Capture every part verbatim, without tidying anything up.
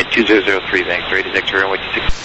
two zero zero three, banks, ready to exit runway two six.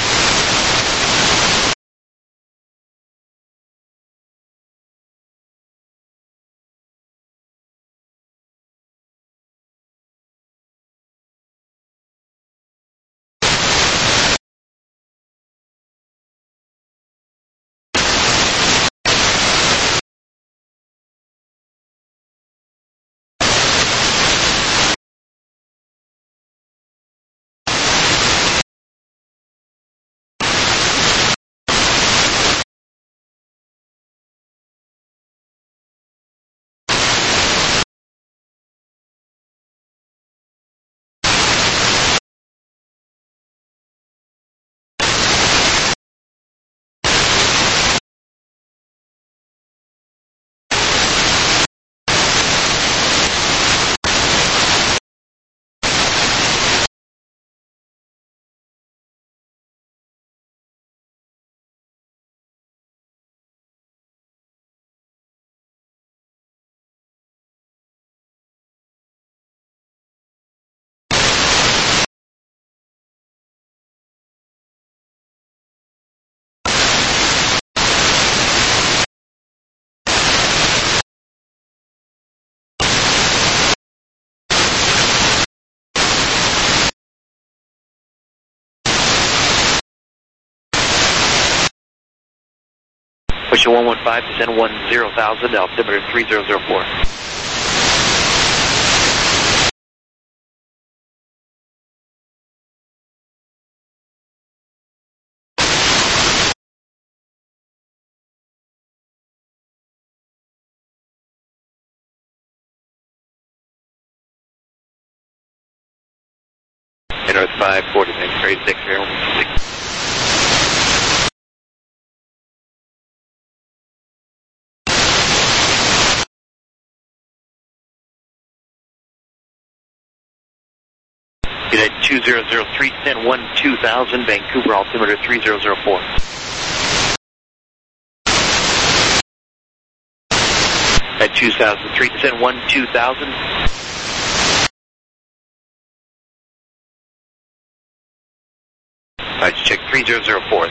Push one one five, descend one zero thousand, altimeter three zero zero four. North five forty, banks, ready to exit runway two six. United two zero zero three, descend one two thousand, Vancouver, altimeter three zero zero four. At two thousand three, descend one two thousand. Alright, check three zero zero four.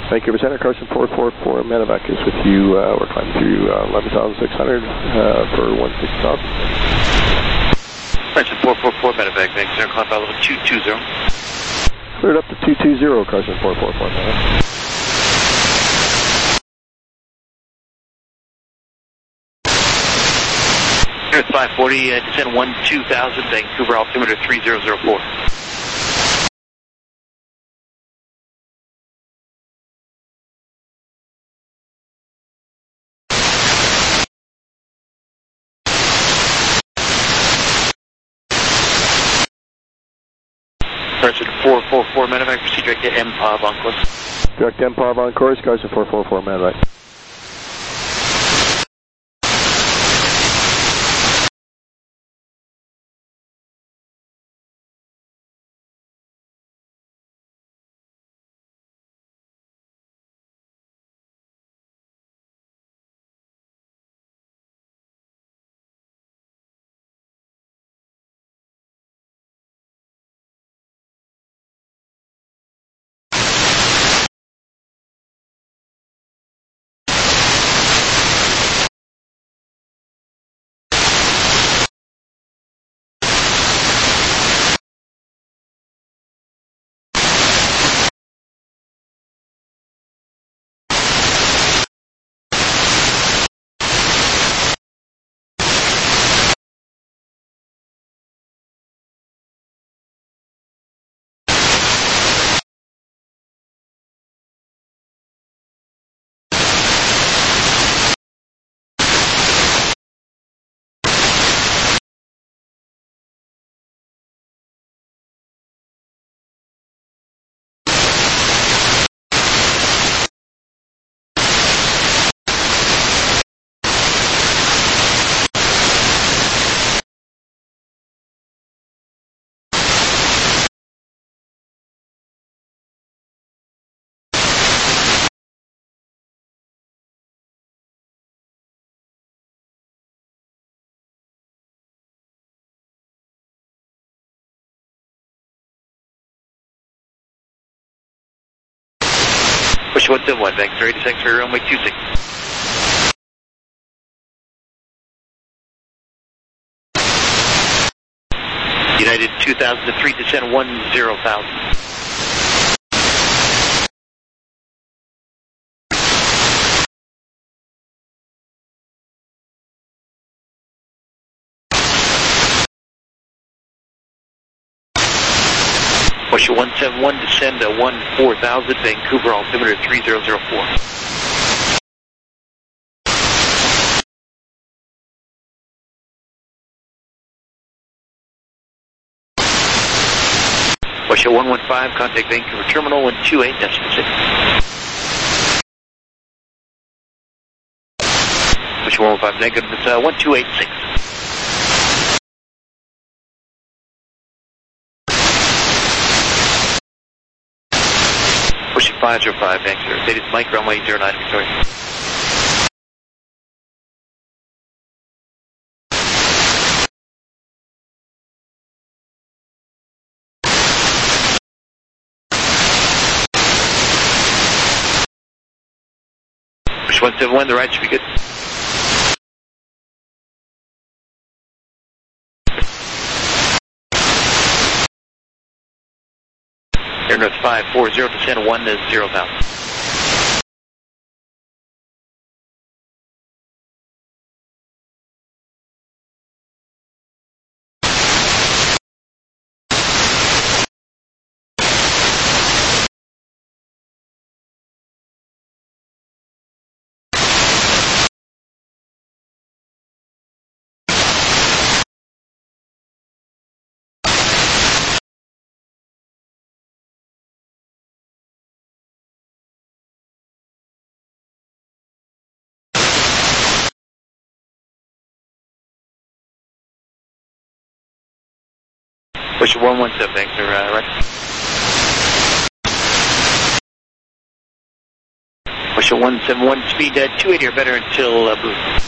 Vancouver Center, Carson four four four, Medevac is with you. Uh, we're climbing through uh, eleven thousand six hundred uh, for one six thousand. Carson four four four, Medevac, Vancouver Center, climb by level two two zero. Cleared up to two two zero, Carson four four four, Medevac. Earth five forty, uh, descend one two thousand, Vancouver altimeter three zero zero four. Carson four four four, Medevac, proceed direct to M P O V on course. Direct M P O V on course, Carson four four four, Medevac. Push one seven one, Vancouver eighty-six for runway two six. United two thousand to three, descend one zero thousand. Push one seven one, descend to one four thousand, Vancouver altimeter three zero zero four. Push one one five, contact Vancouver terminal one two eight, decimal six. Push one one five, negative, it's uh, one two eight six. Pushing five zero five, Vancouver. Status Mike, runway zero nine, Victoria. Push one seven one, the right should be good. Air North five four zero, descend one to zero thousand. Push one one seven, Vancouver, uh, right. Push one seven one, speed uh, two eighty or better until uh, boost.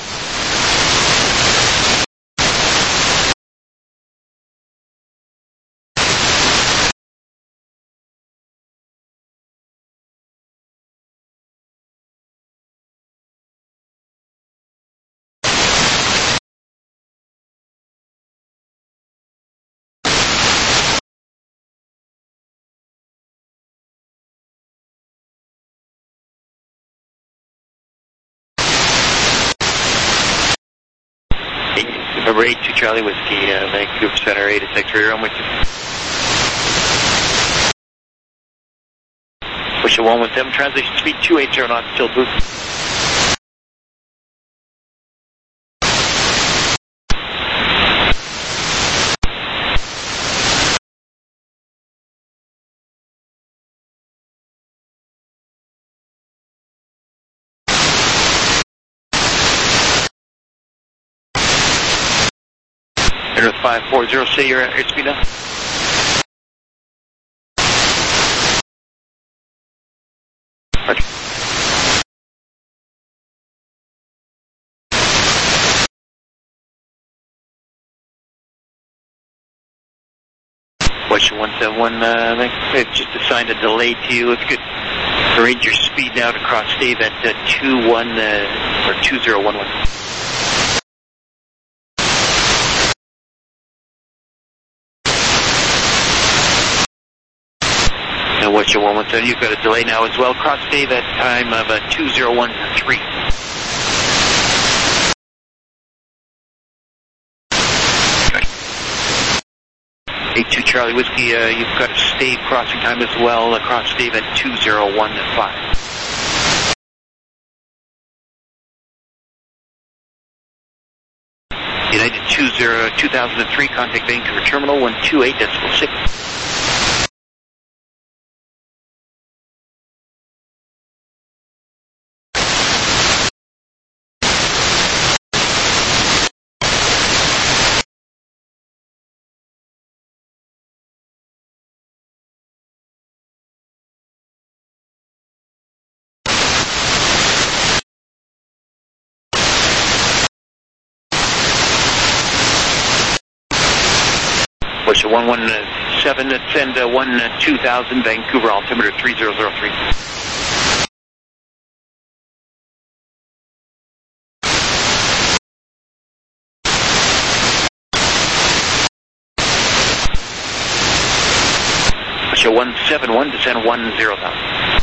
Number eight two Charlie Whiskey, uh, Vancouver Center, eight six rear, I'm with you. Push it one with them, translation speed two eighty knots, still boost. Enter five four zero, say your airspeed now. Roger. Question one seven one, uh, I've just assigned a delay to you. If you could arrange your speed now to cross Dave at uh, two one, uh, or two zero one one. Now watch your one one seven, you've got a delay now as well. Cross Dave at time of uh, two zero one three. eight two Charlie Whiskey, uh, you've got a stave crossing time as well. Uh, cross Dave at two zero one five. United two zero, two thousand three, contact Vancouver Terminal one two eight decimal six. Push a one one seven, send uh, one two thousand, Vancouver altimeter three zero zero three. Push a one seven one, descend one zero thousand.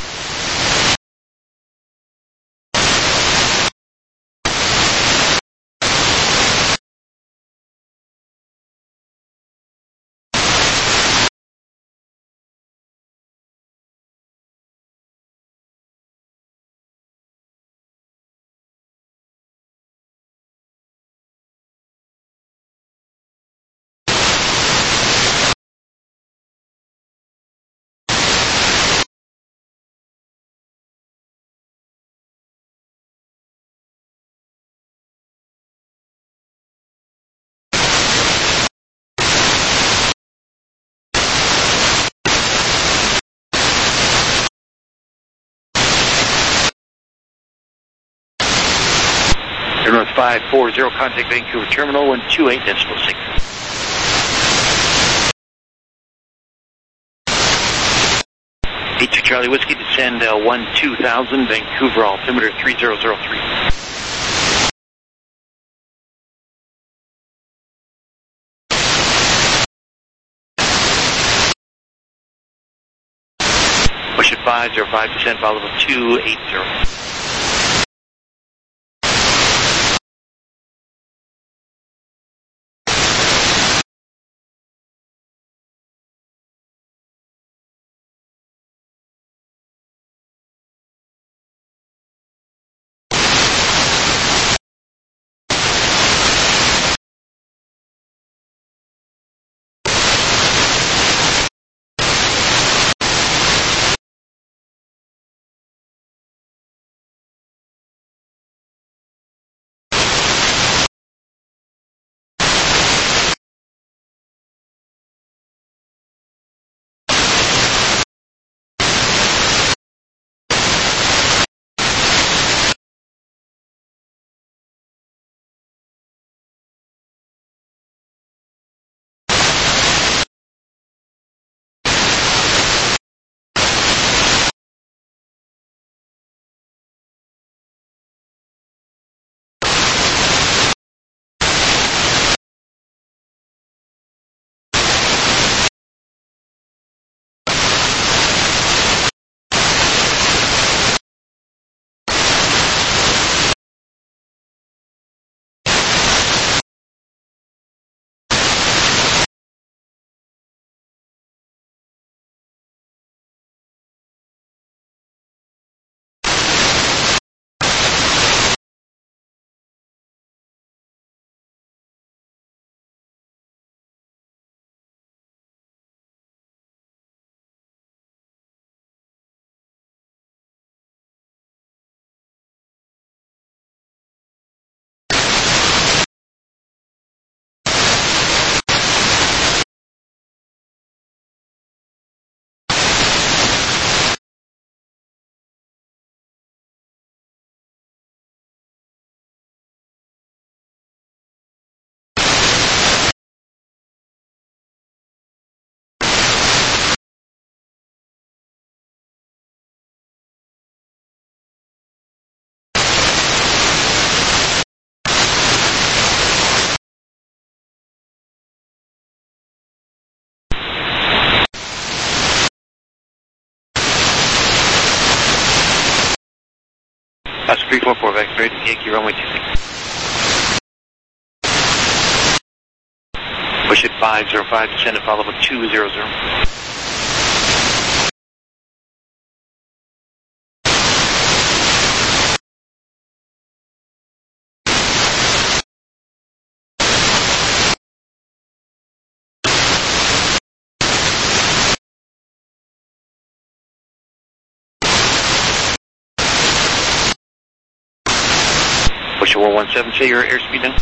North five four zero, contact Vancouver Terminal one two eight decimal six. eight two Charlie Whiskey, descend uh, one two thousand, Vancouver altimeter three zero zero three. Push it five zero five, descend follow level two eight zero. Oscar three four four, Vector ready to Yankee runway two six. Push it five zero five, descend at follow level two zero zero. Push it one one seven, say your airspeed now.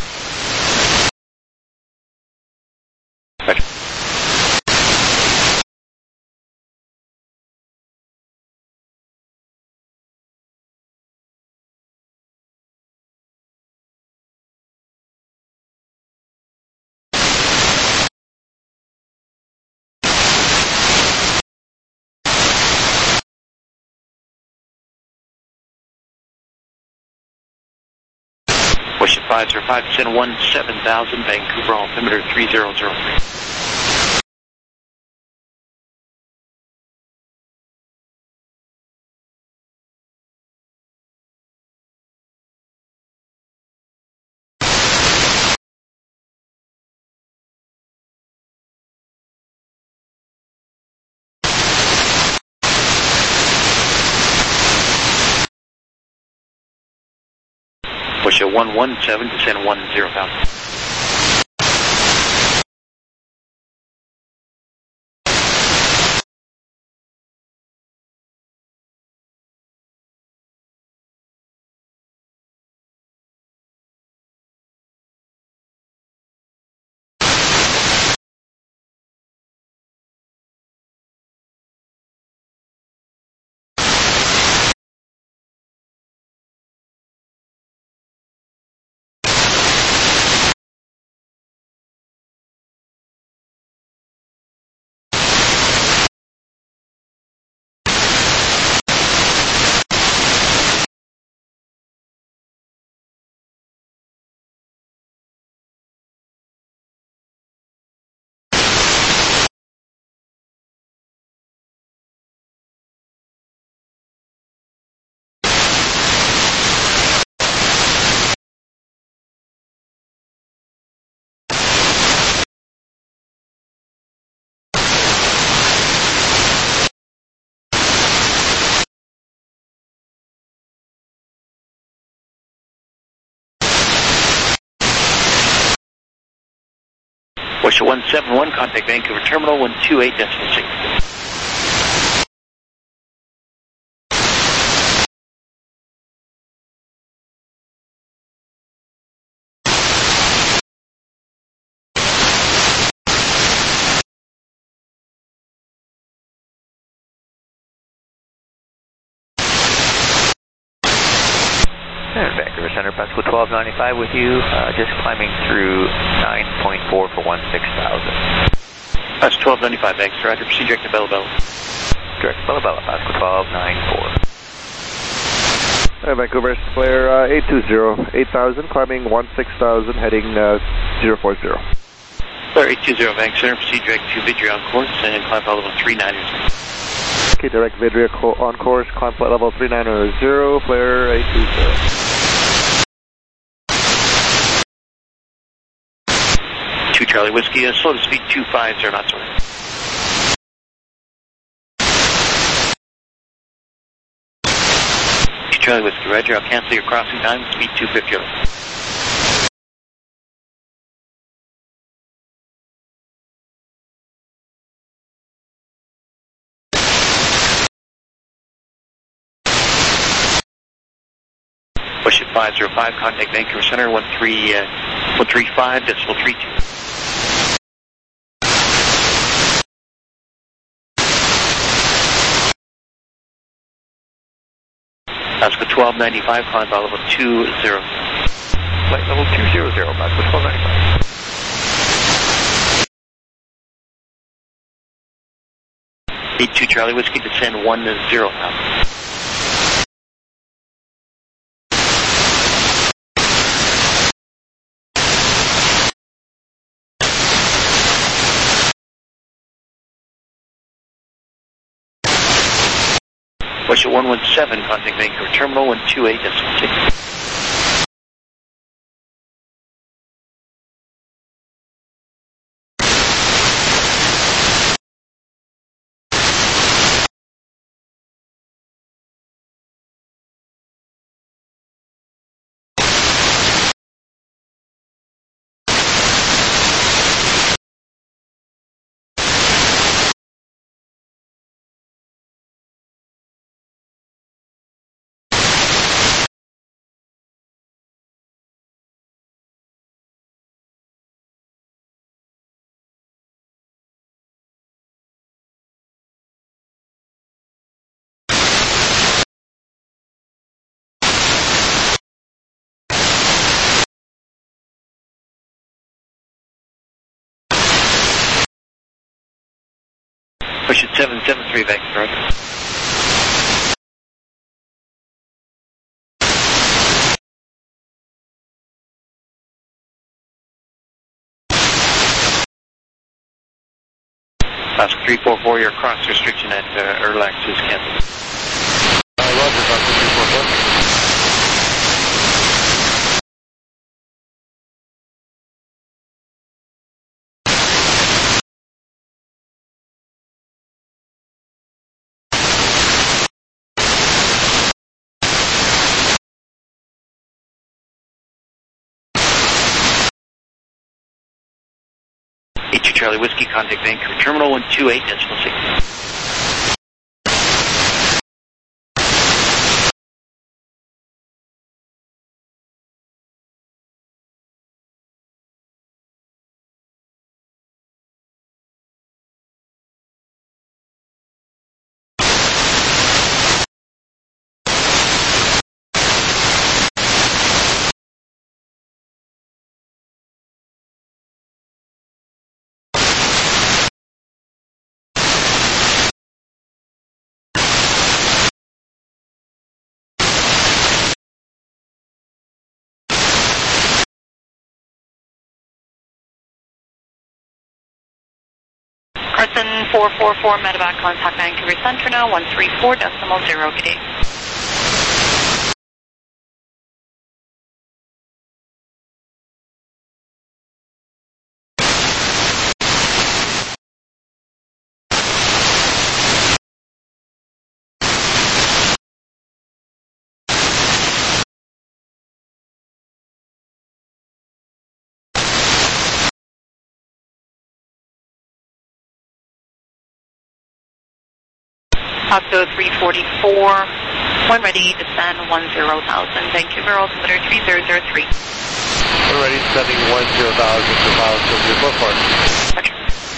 Roger. Push it five zero five, descend one seven thousand, Vancouver altimeter three zero zero three. Push it one one seven, descend one zero thousand. Push it one seven one, contact Vancouver Terminal one two eight decimal six. And Vancouver Center, Pascal twelve ninety-five with you, uh, just climbing through nine point four for one six thousand. That's twelve ninety-five, thanks, Roger. Proceed direct to Bella Bella. Direct to Bella Bella, Pascal twelve ninety-four. Hi, Vancouver, flare uh, eight two zero, eight thousand, climbing one six thousand, heading uh, zero four zero. Flare eight two zero, Vancouver Center, proceed direct to Vidria on course and climb flight level three nine zero. Okay, direct Vidria on course, climb flight level three nine zero, flare eight two zero. two Charlie Whiskey, uh, slow to speed two five zero knots away. two Charlie Whiskey, Roger, I'll cancel your crossing time, speed two fifty. Push it five zero five, contact Vancouver Center one three five decimal three two. Pascal twelve ninety-five, climb flight level two zero. Flight level two zero zero, Pascal twelve ninety-five. eight two Charlie Whiskey, descend one zero thousand. Bush at one one seven, contact Vancouver Terminal, one two eight decimal six. Bush at seven seven three, Vancouver. Alaska three four four, your cross restriction at uh, Erlax is canceled. Uh, Roger, Alaska three four four. H two Charlie Whiskey, contact Vancouver Terminal, one two eight decimal six. Carson four four four, medevac, contact Vancouver Centre now, one three four decimal zero, good day. Octo three forty-four, when ready, descend one zero thousand, Vancouver altimeter three zero zero three. We're ready, descending one zero thousand for miles over your bookmark. Roger.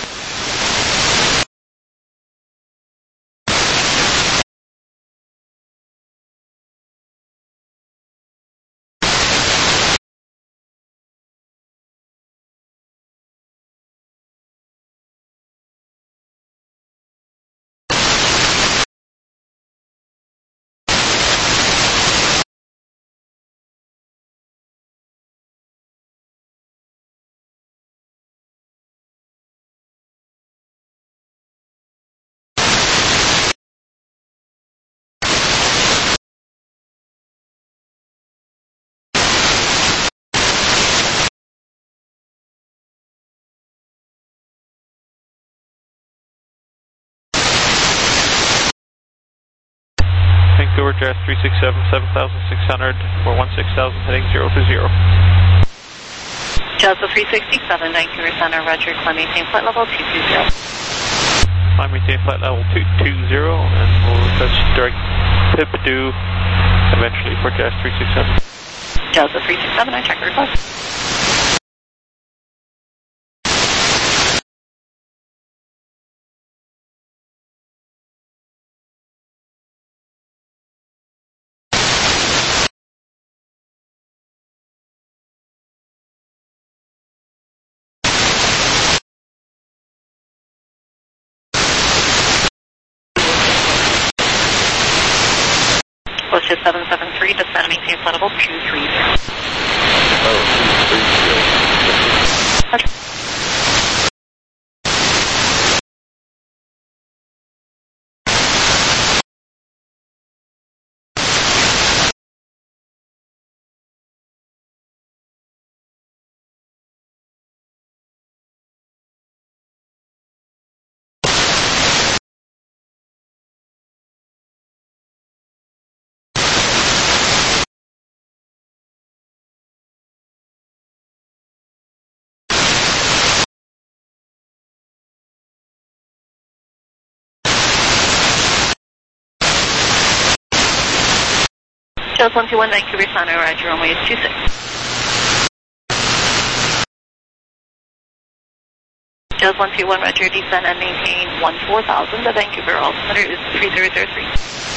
Vancouver Jazz three six seven, seven thousand six hundred, four one six thousand, heading zero to zero. Jazz three sixty-seven, Vancouver Centre, Roger, climb maintain flight level two two zero. Climb maintain flight level two two zero, and we'll touch direct Pipadu eventually for Jazz three six seven. Jazz three sixty-seven, I check request. Bullshit seven seven three, descend maintain flight level two three zero. Oh, two three zero. Roger. Jazz one two one, Vancouver Center, Roger, runway is two six. Jazz one two one, Roger, descend and maintain one four thousand. The Vancouver altimeter is three zero zero three.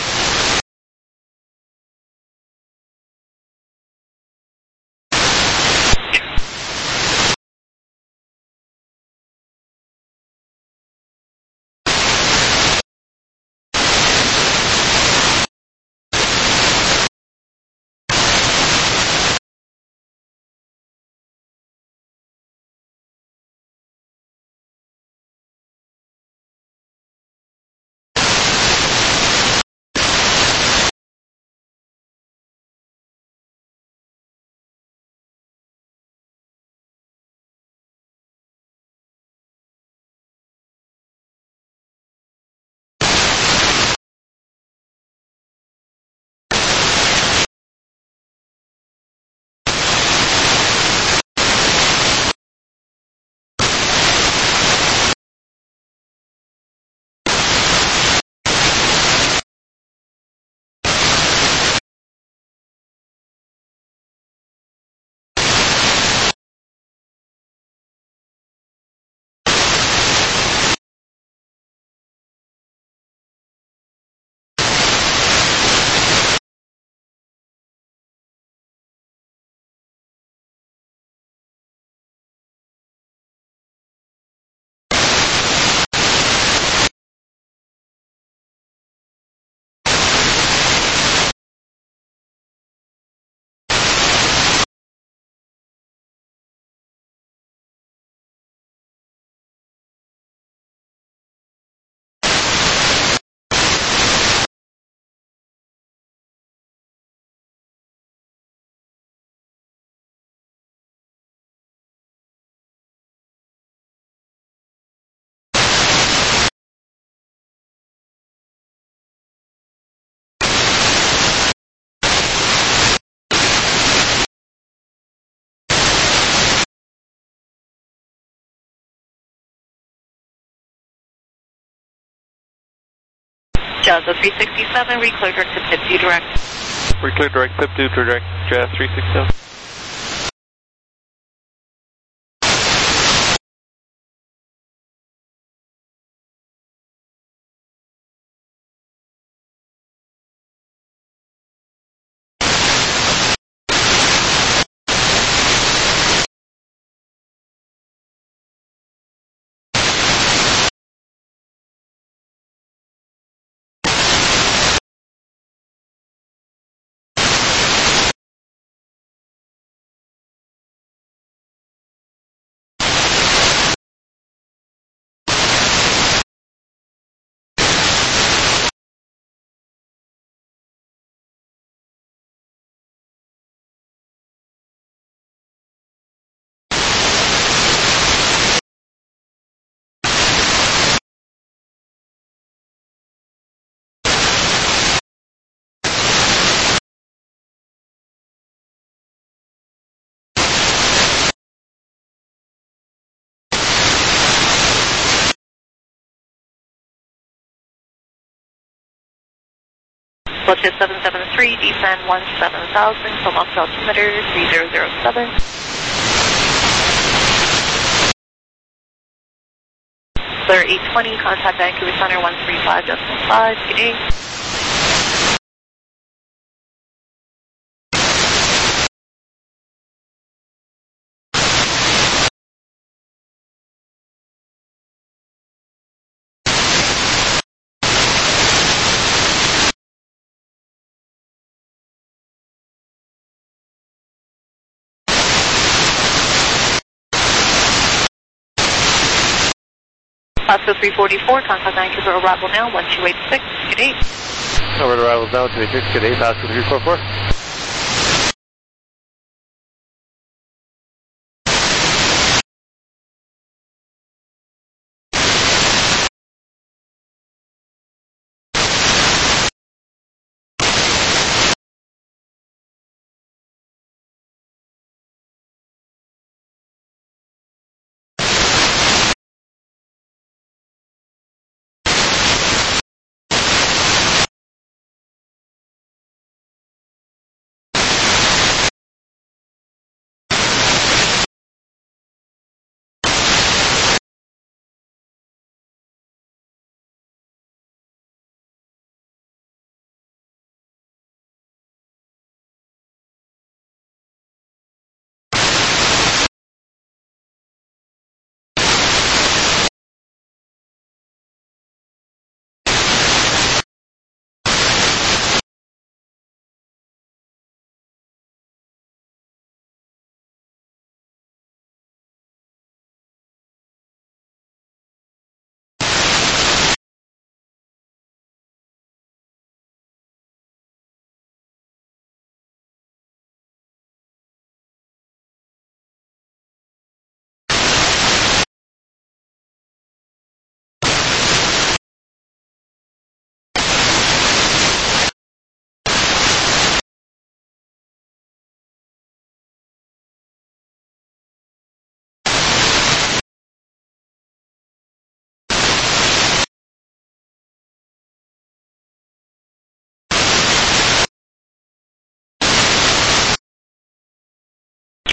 Jazz three sixty-seven, reclear direct to Pip due direct. Reclear direct Pip due direct Jazz three sixty-seven. Voltage seven seven three, descend one seven thousand, from altimeter three zero zero seven. Clear eight twenty, contact Vancouver Center one three five decimal five, good day. Pasco three forty-four, contact Vancouver, arrival now, one two eight six, good day. Over to arrivals now, two eight six, good day, Pasco three forty-four.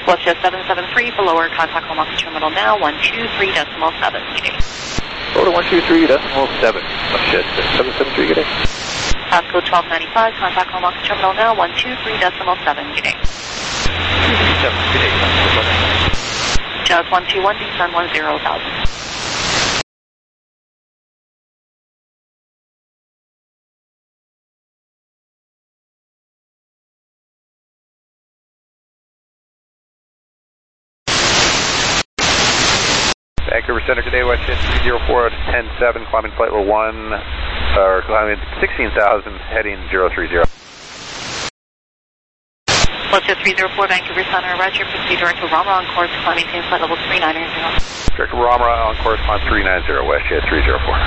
Celsius seven seven three, below our contact home office terminal now, one two three decimal seven, good day. Order one two three decimal seven, Celsius seven seven three, good day. Passcode twelve ninety-five, contact home office terminal now, one two three decimal seven, good day. seven, good day, Jazz one two one, descend one zero thousand. Vancouver Center today, Westjet three zero four out of ten seven, climbing flight level one, or climbing sixteen thousand, heading zero three zero. Celsius three zero four, Vancouver Center, roger, proceed direct to Ramra on course, climb maintain flight level three nine zero. Direct to Ramra on course, climb three nine zero, Westjet three zero four.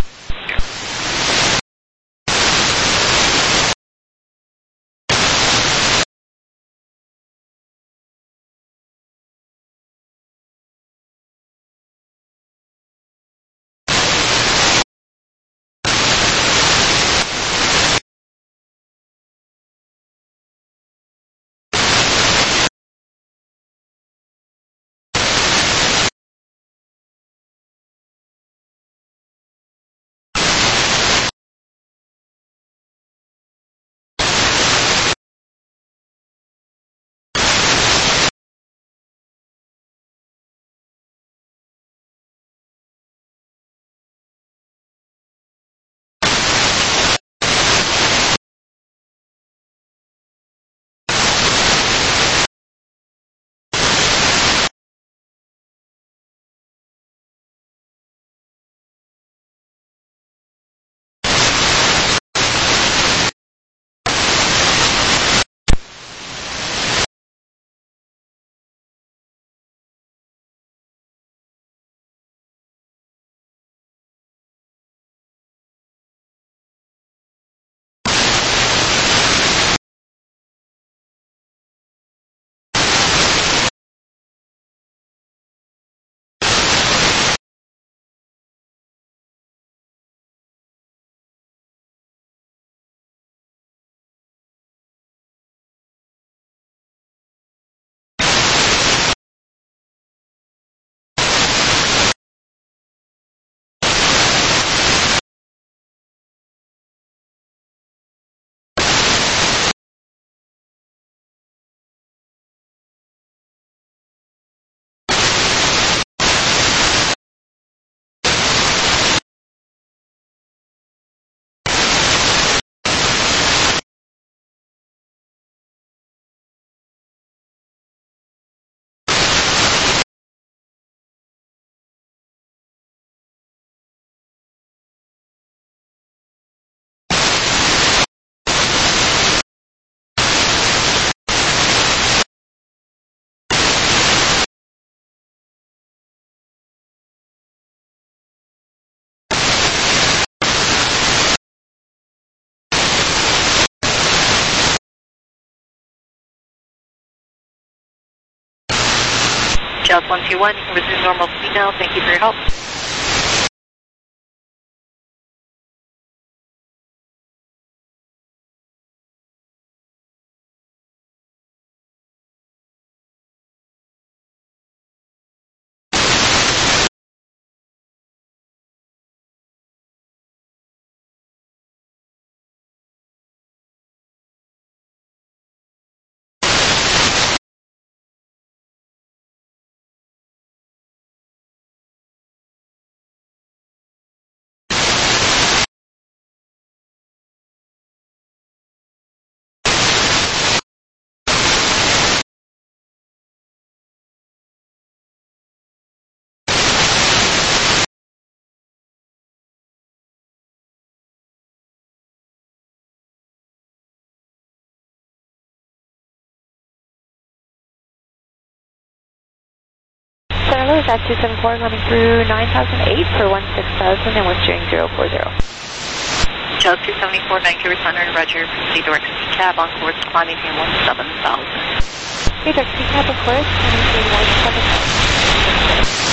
Jazz one two one, you can resume normal speed now, thank you for your help. Center Louis, at two seven four, coming through nine thousand eight for one six thousand and wind steering zero four zero. Jazz two seventy-four, Vancouver Center, roger, proceed direct to C cab on course, climb maintain one seven thousand. Okay, direct to C cab, of course, climb maintain one seven thousand.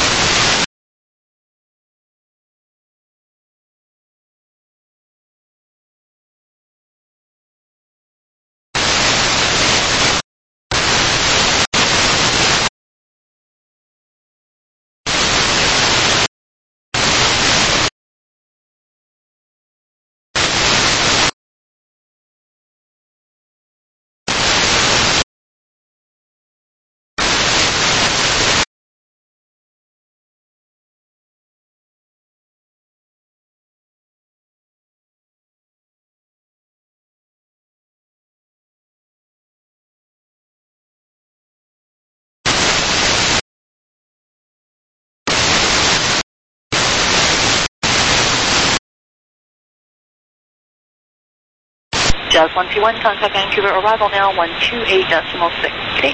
Jazz one two one, contact Vancouver, arrival now one two eight decimal six. Okay.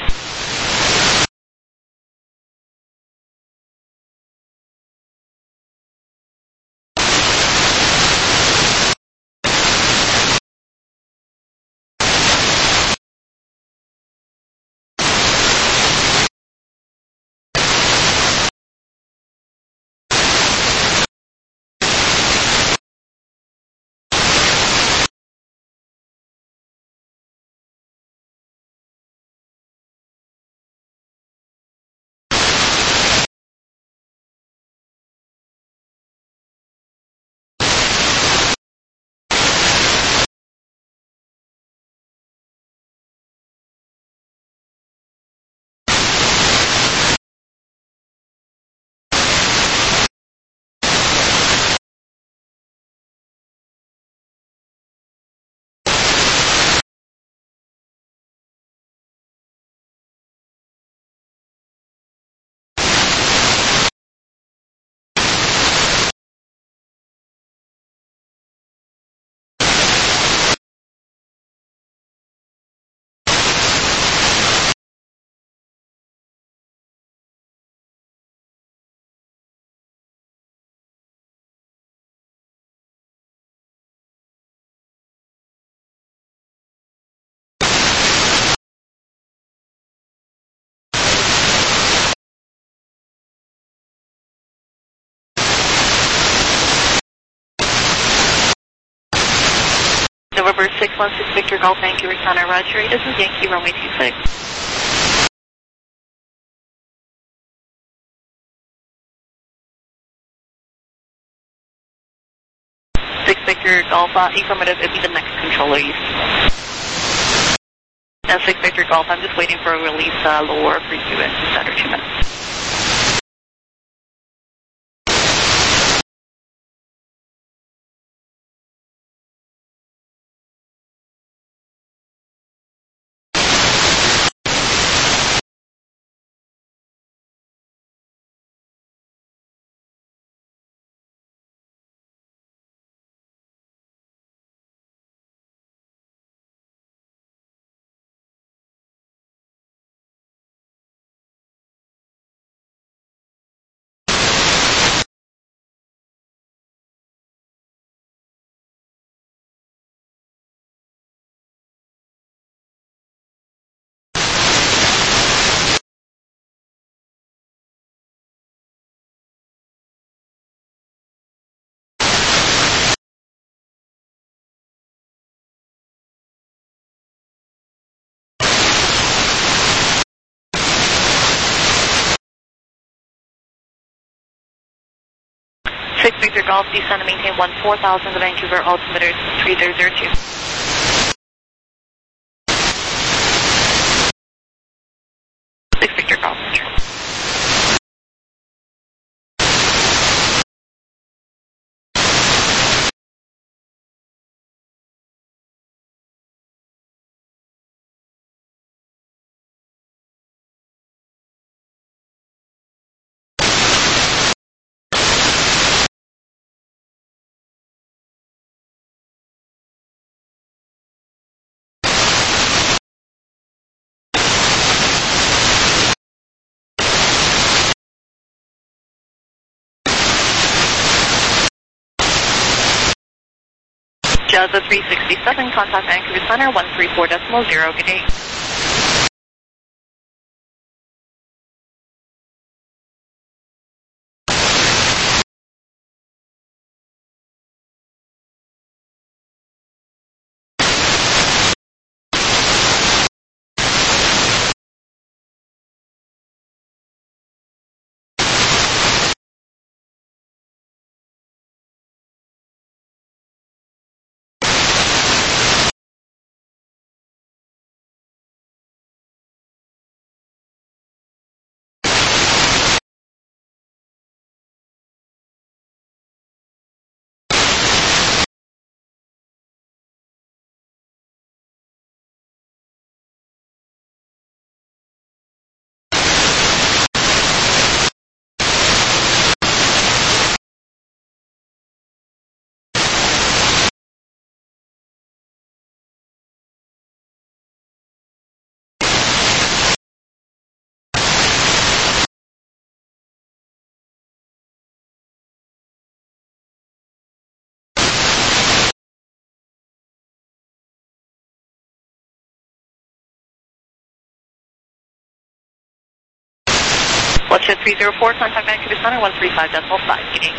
November six one six Victor Golf Vancouver Center, Roger. This is Yankee Romeo two six. six Victor Golf, uh, affirmative, it'd be the next controller you see. And six Victor Golf, I'm just waiting for a release uh, lower for you in just under two minutes. six Victor Golf, descend and maintain one four thousand, the Vancouver altimeter is three zero zero two. six Victor Golf, control. Jazza three sixty-seven, contact Vancouver Center, one three four decimal zero, good day. Westjet three zero four, contact Vancouver Center, one three five decimal five. Meeting.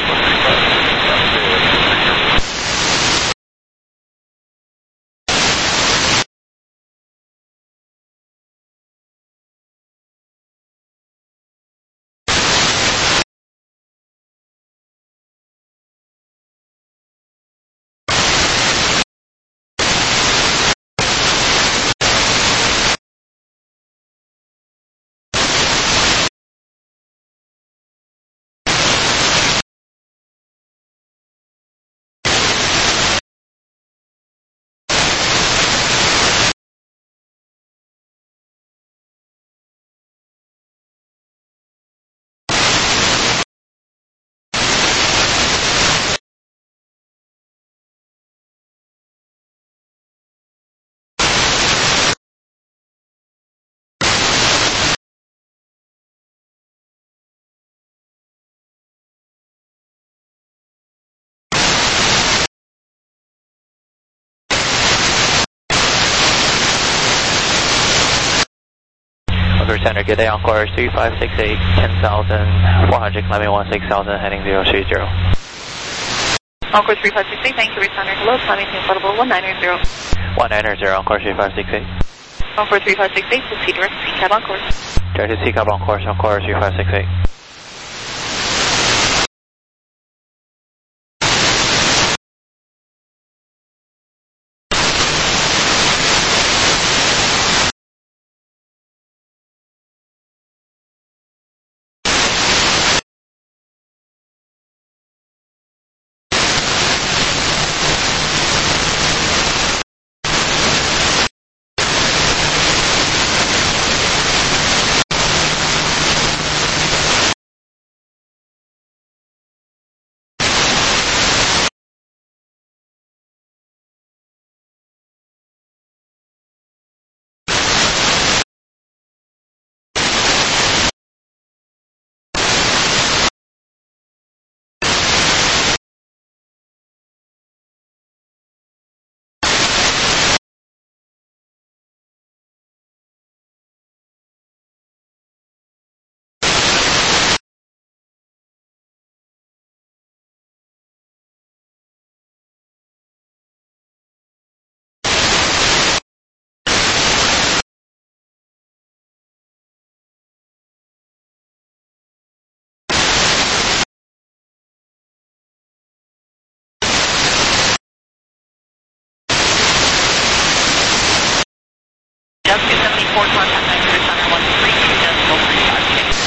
Vancouver Center, good day on course three five six eight, ten thousand four hundred, climbing one six thousand, heading zero three zero. On course three five six eight, Vancouver Center, hello, climbing to inflatable one nine zero. one nine zero on course three five six eight. On course three five six eight, proceed direct to C CAB on course. Direct to C CAB on course, on course three five six eight. Just two seventy-four, contact Vancouver Center, one three two decimal three five.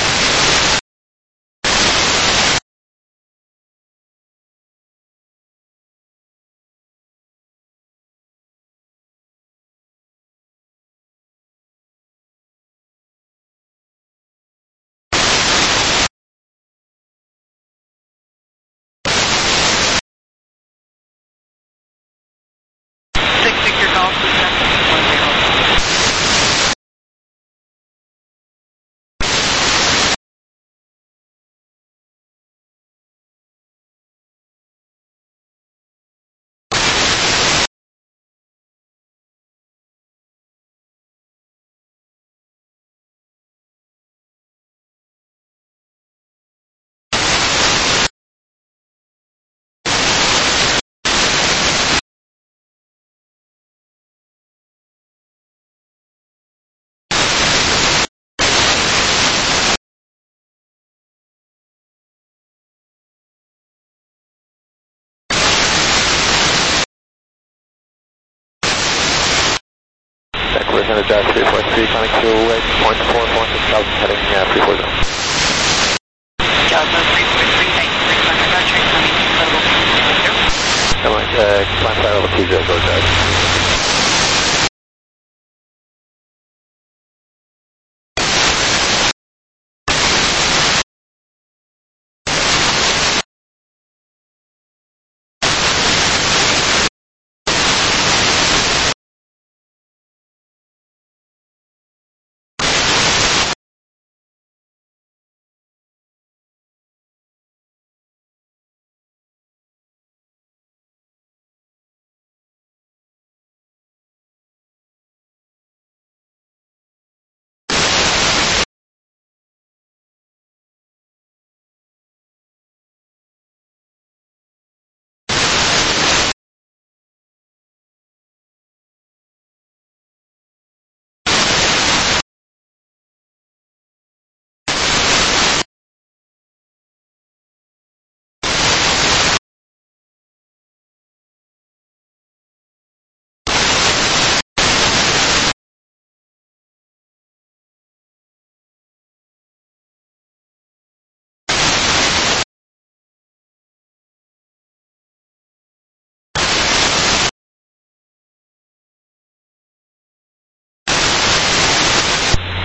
Six Victor Golf, one zero. Vancouver Center, Dash three four three, climbing to eight point four four six thousand, heading uh, three four zero. Java three four three, Vancouver Center, Dutch, climbing to inflatable two zero. Come on, uh, climb flight level two zero, go Dutch.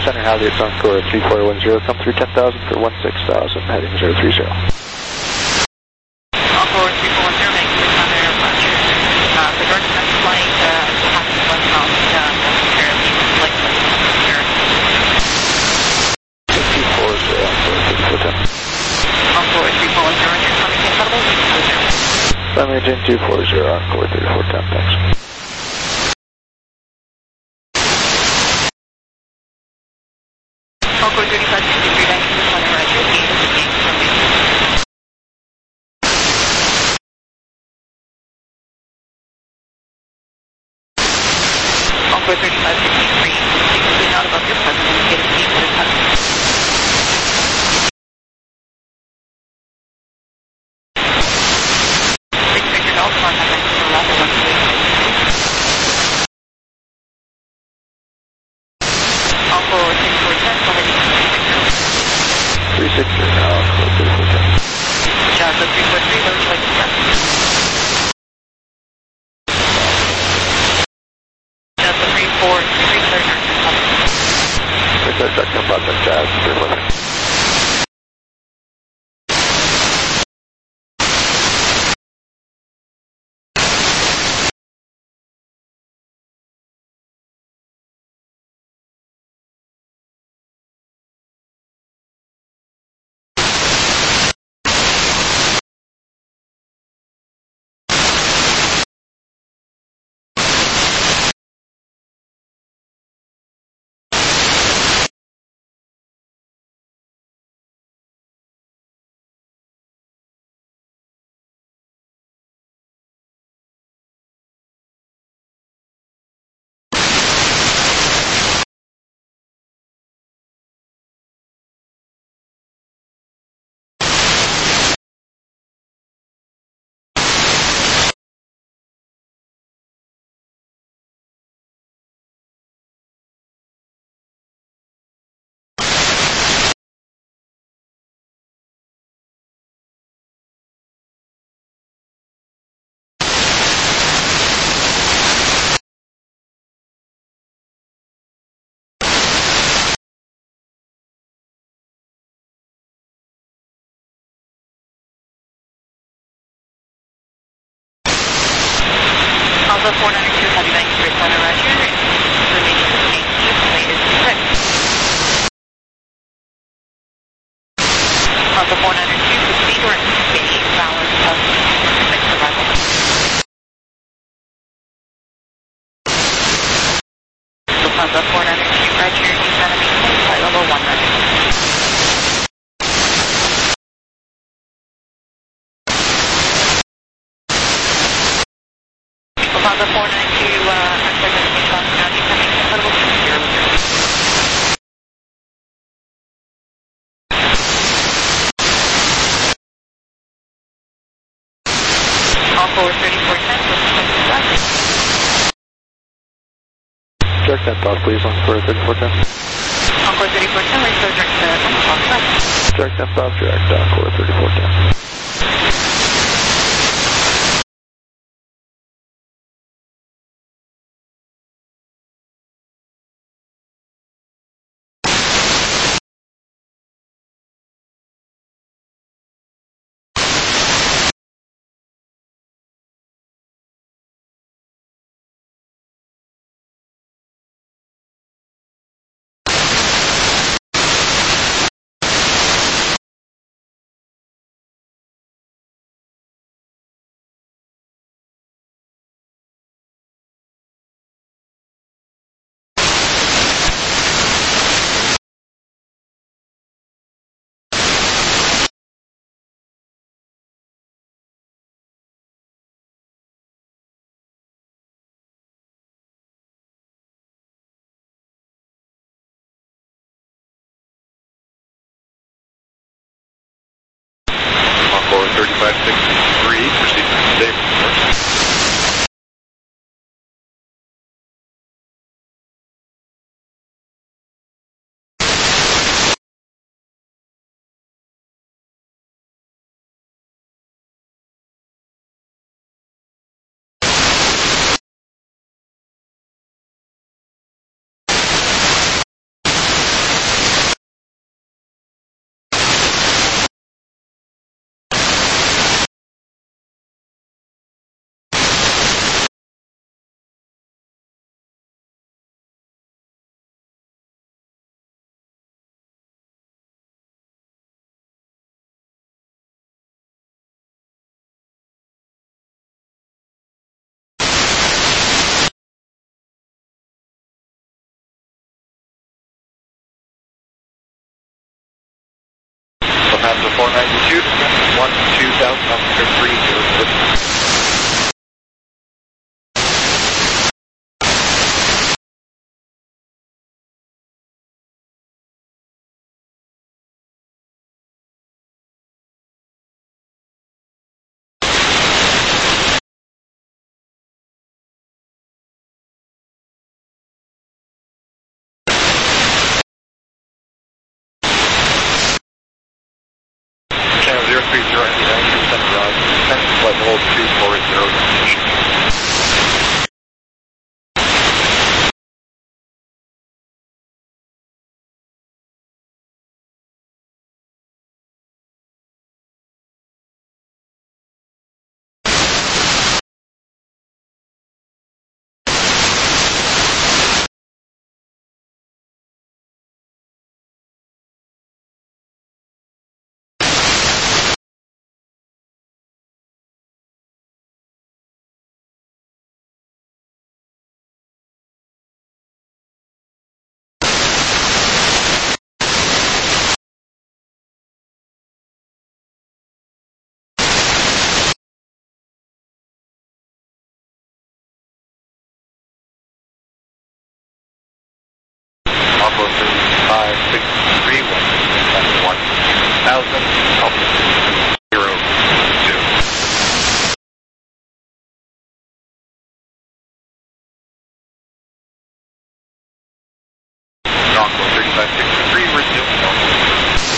Center Halyards Encore three four one zero, come through ten thousand for one six thousand, heading zero three zero. Encore three four one zero, make your Center, Roger. Uh, the direct center flight, uh, will have to west out, uh, necessarily, likely, here. two four zero, Encore three four ten. Encore three four one zero, you're coming to incredible, two four zero. Family Engine two four zero, Encore thirty-four ten, thanks. Encore thirty-five sixty-three, back to the Center, Roger. Eight is the gate from me. Encore thirty-five sixty-three, sixty not above your president, get a seat to the touch. Six Victor Golf, contact back to the level one two eight. Encore six four ten, so heading to three Victor. three six zero now, Encore thirty-four ten. Jazz three four three, load like express. Jazz three four three, third nurse, coming. Victor, check ten project Jazz, three four three. Alpha four ninety-two, heavy bank, three Center, Roger. Remaining to gate east, latest six. Alpha four ninety-two, proceed or anticipate balance of six arrival. Alpha four ninety-two, Roger, descend and maintain flight level one ready. Alpha four ninety-two, uh, I'm sorry, I'm sorry, now descending incredible two zero zero. Encore thirty-four ten, Direct ten thought, please, Encore thirty-four ten. Encore thirty-four ten, restore direct to Tomahawk West. Direct ten thought, direct Encore thirty-four ten. Encore thirty-five sixty-three, proceed to state course. level two four zero. Alpha five six three one one thousand Alpha zero two. Alpha thirty-five sixty-three, resume normal.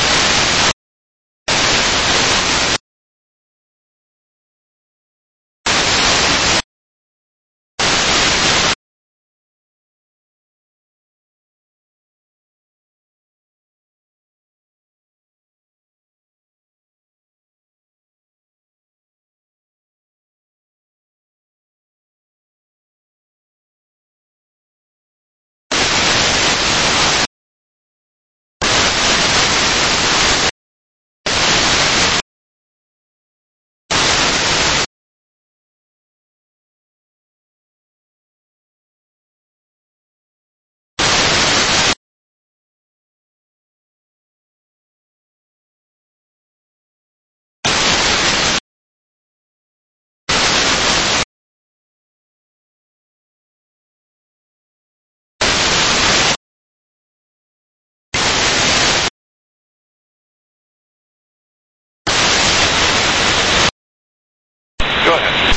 Go ahead.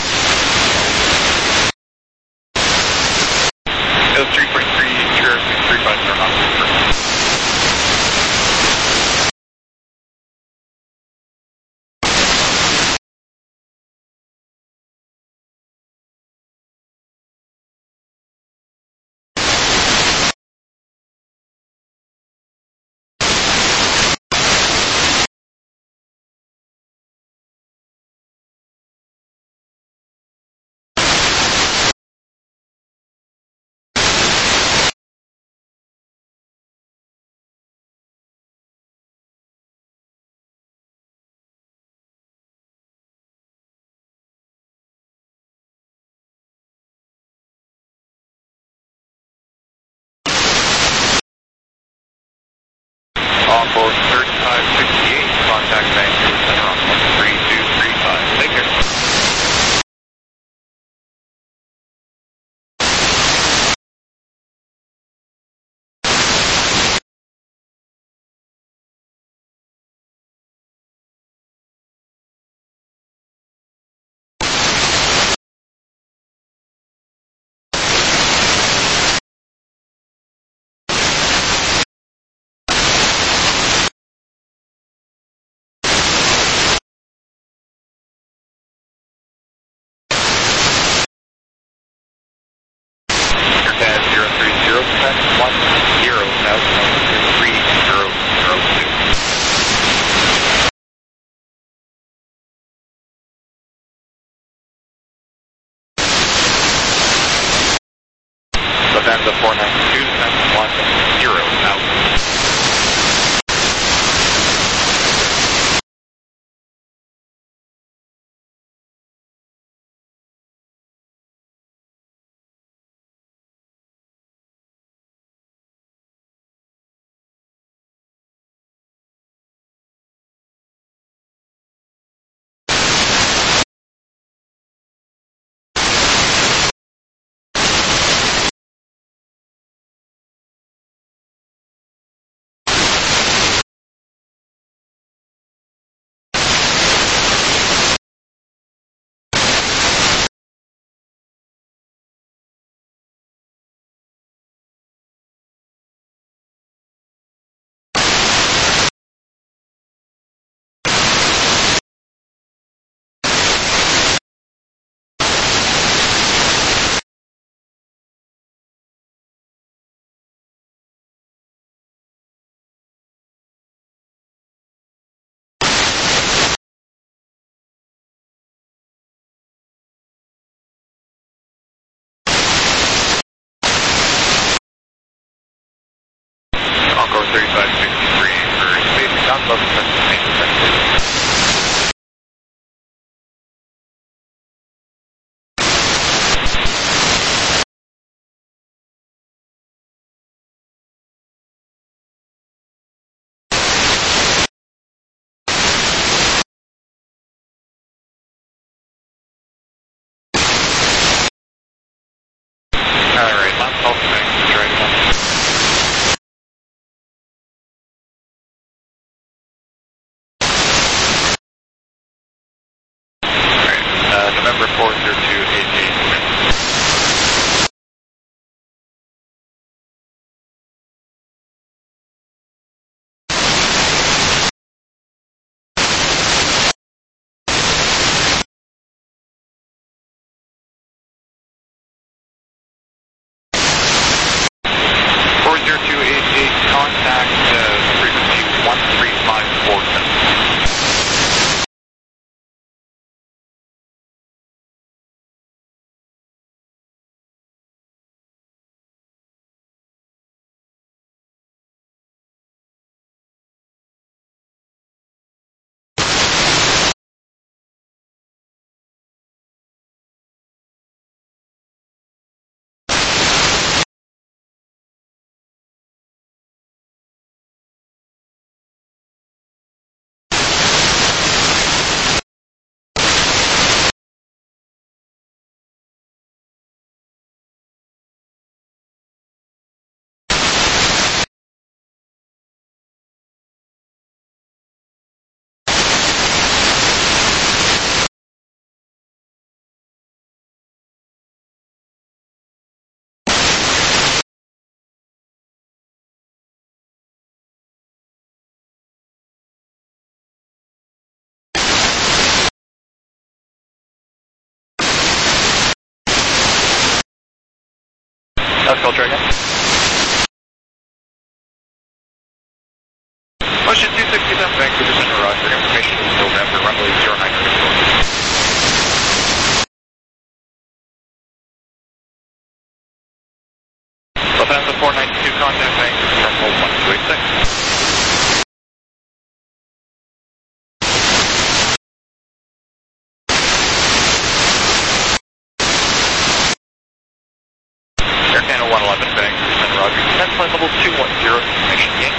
L three point three, Truro six three five, turn on. On board thirty-five sixty-eight, contact Vancouver Center on one three two three five. Take care. zero three zero, one zero thousand three zero zero two. Lufthansa four ninety-two, one zero thousand. Concord thirty-five sixty-three for space ground level destination. Alright, last call for next, right now. Alright, uh, November four zero two eight eight. four zero two eight eight, contact uh, frequency one three five four seven. That's Culture again. Motion two sixty-seven, Vancouver Center, Roger. Information is November, runway zero nine four. Lufthansa four ninety-two, contact Vancouver Terminal one two eight six. Air Canada one eleven, Vancouver Center, Roger. Descent flight level two one zero, information gain.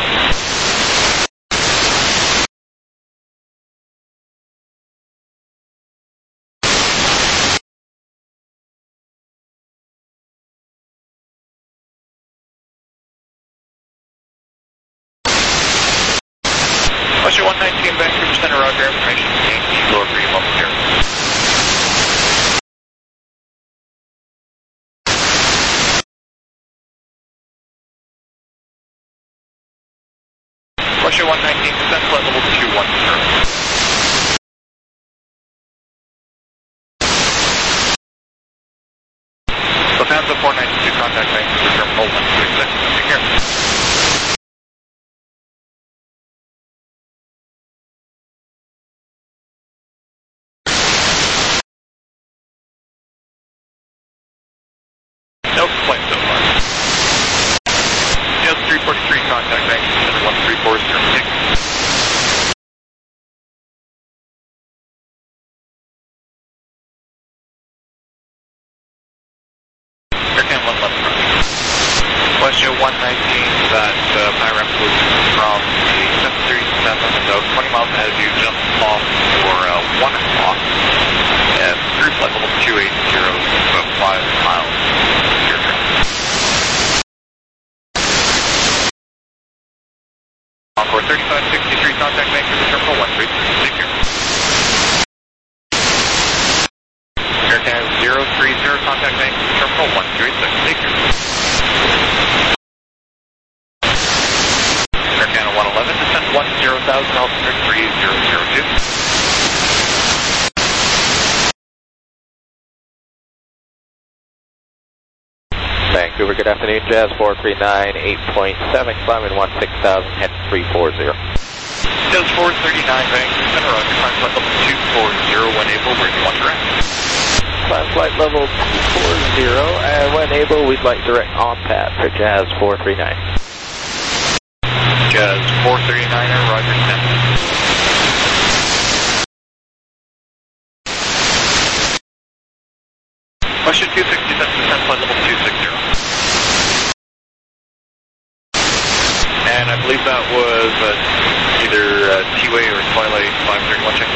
Motion one nineteen, Vancouver Center, Roger. Information gain. Lower for you momentarily. Motion one nineteen, descent flight level two one zero. Lufthansa four ninety-two, contact Vancouver Terminal one two eight six. Take care. Nope, flight so far. Yes, three forty-three, contact Vancouver Center one three four zero six. Air Canada one eleven, Westjet one nineteen, that uh, Pyram was from the seven thirty-seven, about twenty miles ahead of you, just off for uh, one o'clock. And through flight level two eighty, about five miles. Your turn. Encore thirty-five sixty-three, contact Vancouver Terminal one three six. Take care. Air Canada zero three zero, contact Vancouver Terminal one two eight six. Take care. Air Canada one eleven, descent one zero thousand, altimeter three zero zero two. Vancouver, good afternoon, Jazz four three nine, eight point seven, climbing one six thousand, heading three four zero. Jazz four thirty-nine, Vancouver Center, Roger. Climb flight level two four zero, when able, where do you want direct? Climb flight level two four zero, and when able, we'd like direct on pat for Jazz four three nine. Jazz four thirty-niner, Roger ten. Question two sixty-seven, descent flight level two sixty. And I believe that was uh, either uh, T-Way or Twilight five thirty-one check.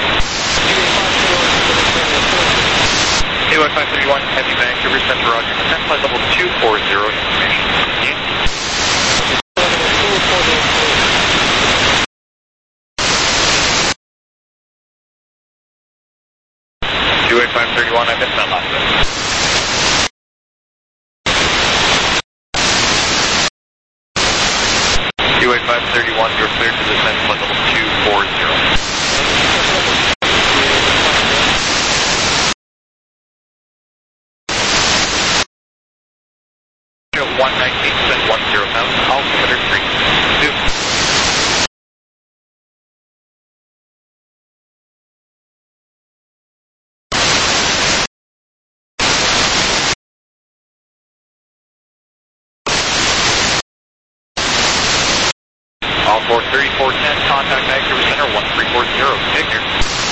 T-Way five thirty-one, Heavy Vancouver Center, Roger. Descent flight level two forty, information from Yankee. T-Way five thirty-one, I missed that last bit. T-Way five thirty-one, you're cleared to descend flight level two forty. one nineteen, descend one zero thousand, altimeter three two. All four thirty, four ten, contact Vancouver Center, one three four zero. Take care.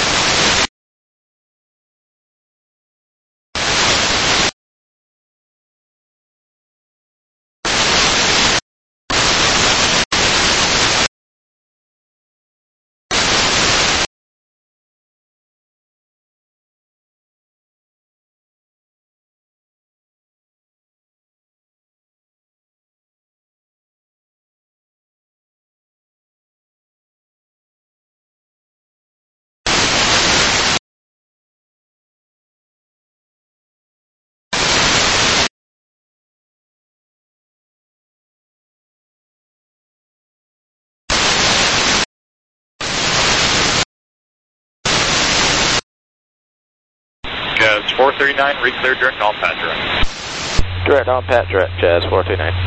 Jazz four thirty-nine, re-clear direct on pat direct. Direct on pat direct, Jazz four thirty-nine.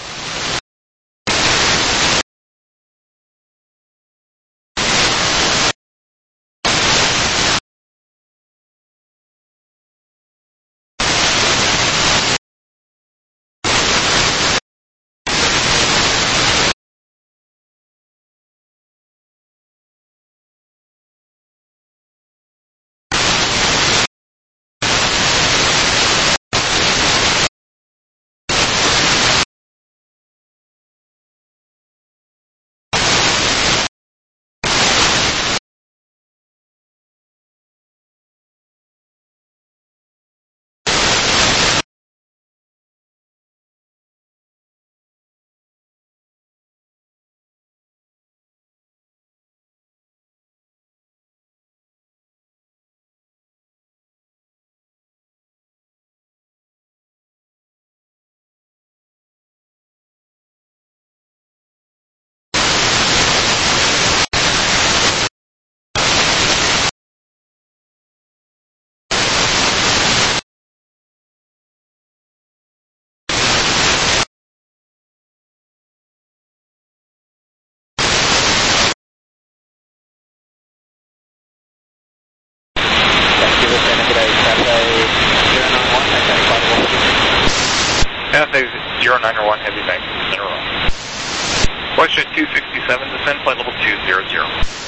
F A zero nine one, Heavy Vancouver Center, Roger. Question two sixty-seven, descend flight level two zero zero.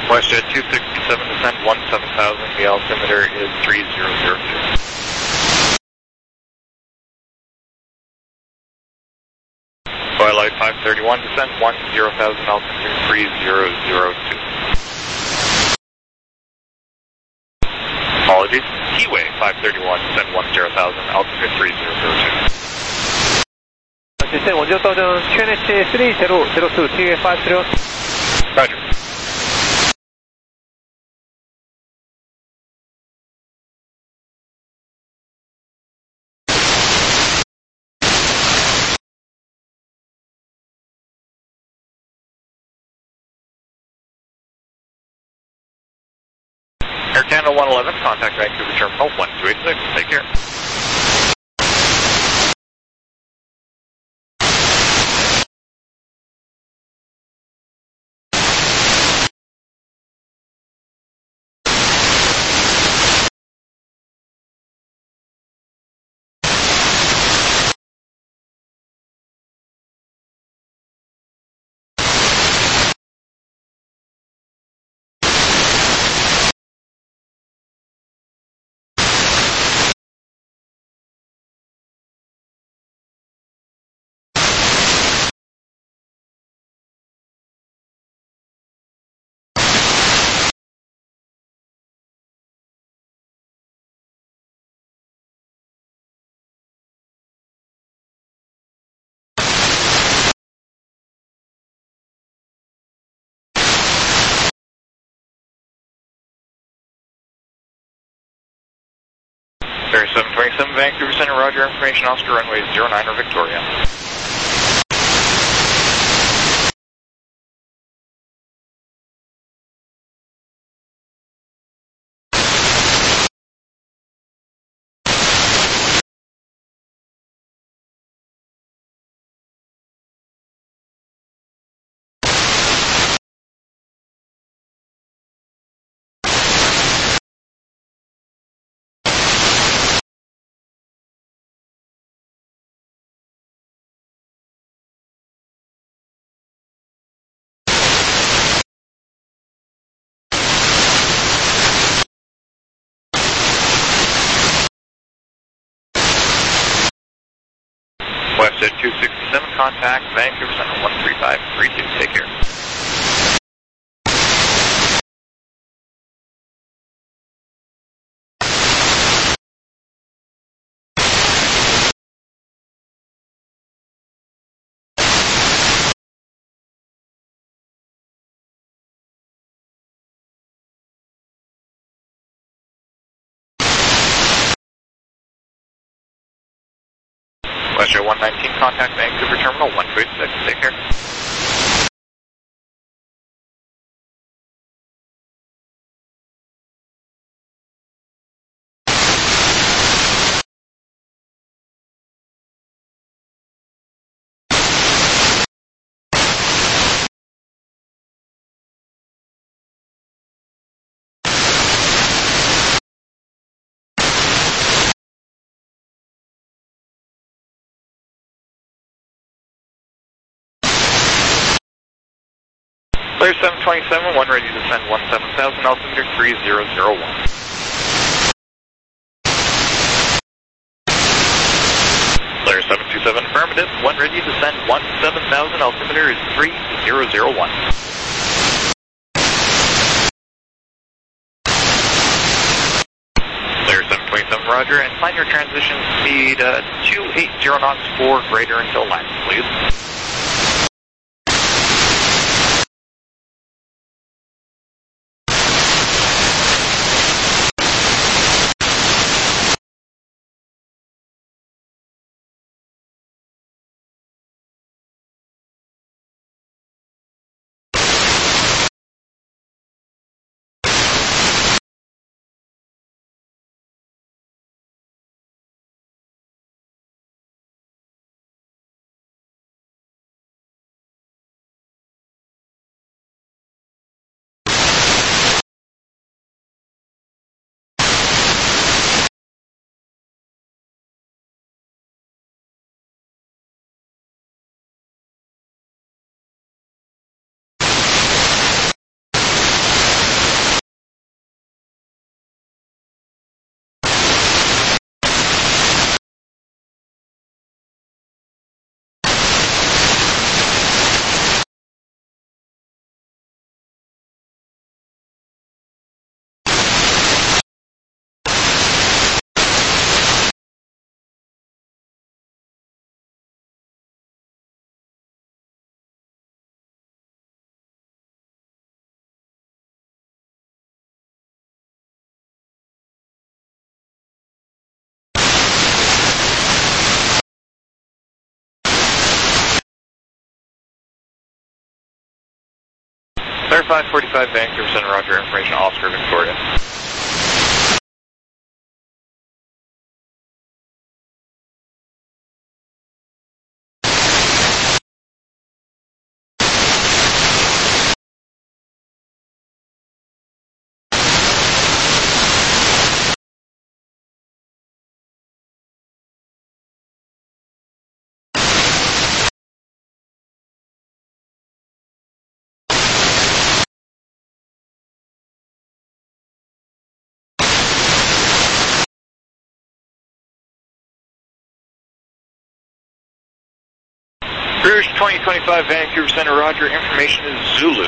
WestJet two sixty-seven, descend one seven thousand, the altimeter is three zero zero two. Twilight five thirty-one, descend one zero thousand, altimeter three zero zero two. Apologies, T-Way five thirty-one, descend one zero thousand, altimeter three zero zero two. Descend one zero thousand, Q N H three zero zero two, T-Way five thirty-one. Roger. Air Canada one eleven, contact Vancouver Terminal one two eight six. Take care. seven twenty-seven, Vancouver Center, roger, information, Oscar, runway zero nine or Victoria. WestJet two sixty-seven, contact Vancouver Center one three five three two. Take care. WestJet one nineteen, contact Vancouver Terminal one two eight six. Take care. Clear seven twenty-seven, one ready to descend one seven thousand, altimeter three zero zero one. Clear seven two seven, affirmative, one ready to descend one seven thousand, altimeter is three zero zero one. Clear seven twenty-seven, roger, and find your transition speed uh, two eighty knots for greater until landing, please. Flare five forty-five, Vancouver Center, roger, information, Oscar, Victoria. Rouge twenty twenty-five, Vancouver Center, roger, information is Zulu.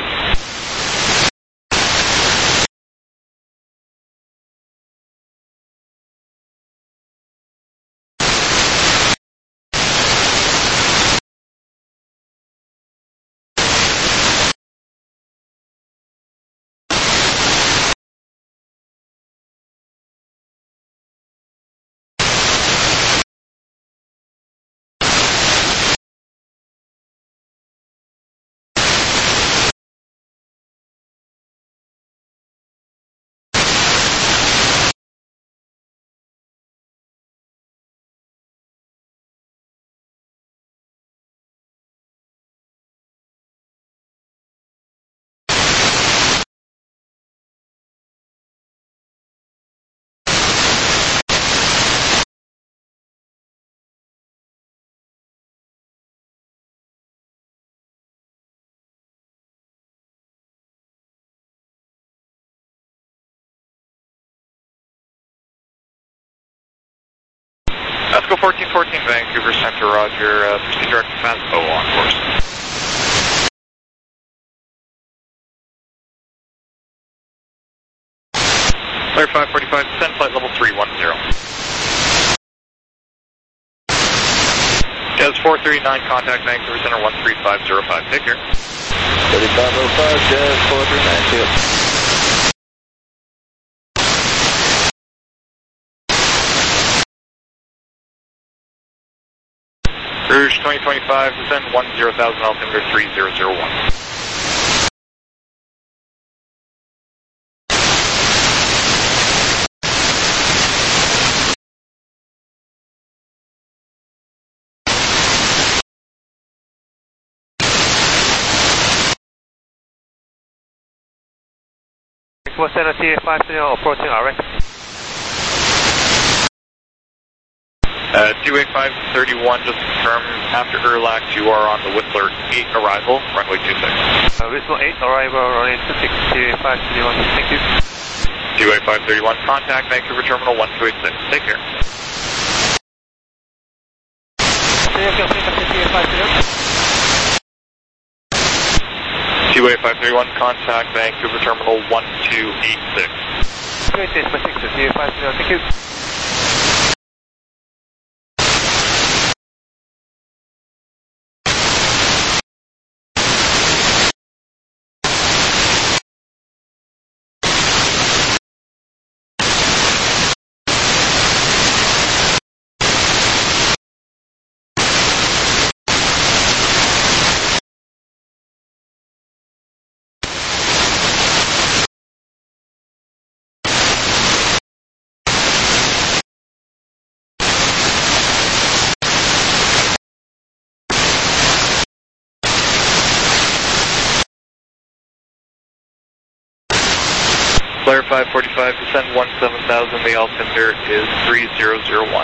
Let's go fourteen fourteen, Vancouver Center, roger, uh, proceed direct to Fast O on course. Flare five forty-five, descend flight level three one zero. Jazz four thirty-nine, contact Vancouver Center one three five zero five, take care. thirty-five oh five, Jazz four three nine, see you. Rouge twenty twenty-five, descend one zero thousand, altimeter three zero zero one. Vancouver Center, T A five approaching R X. Uh, T A five thirty-one, just confirm, after Erlax, you are on the Whistler eight arrival, runway two six. Uh, Whistler eight arrival, runway two six, T A five thirty-one, thank you. T A five thirty-one, contact Vancouver Terminal one two eight six, take care. T A five thirty-one, contact Vancouver Terminal one two eight six. T A five thirty-one, thank you. Flare five forty-five, descend one seven thousand, the altimeter is three zero zero one.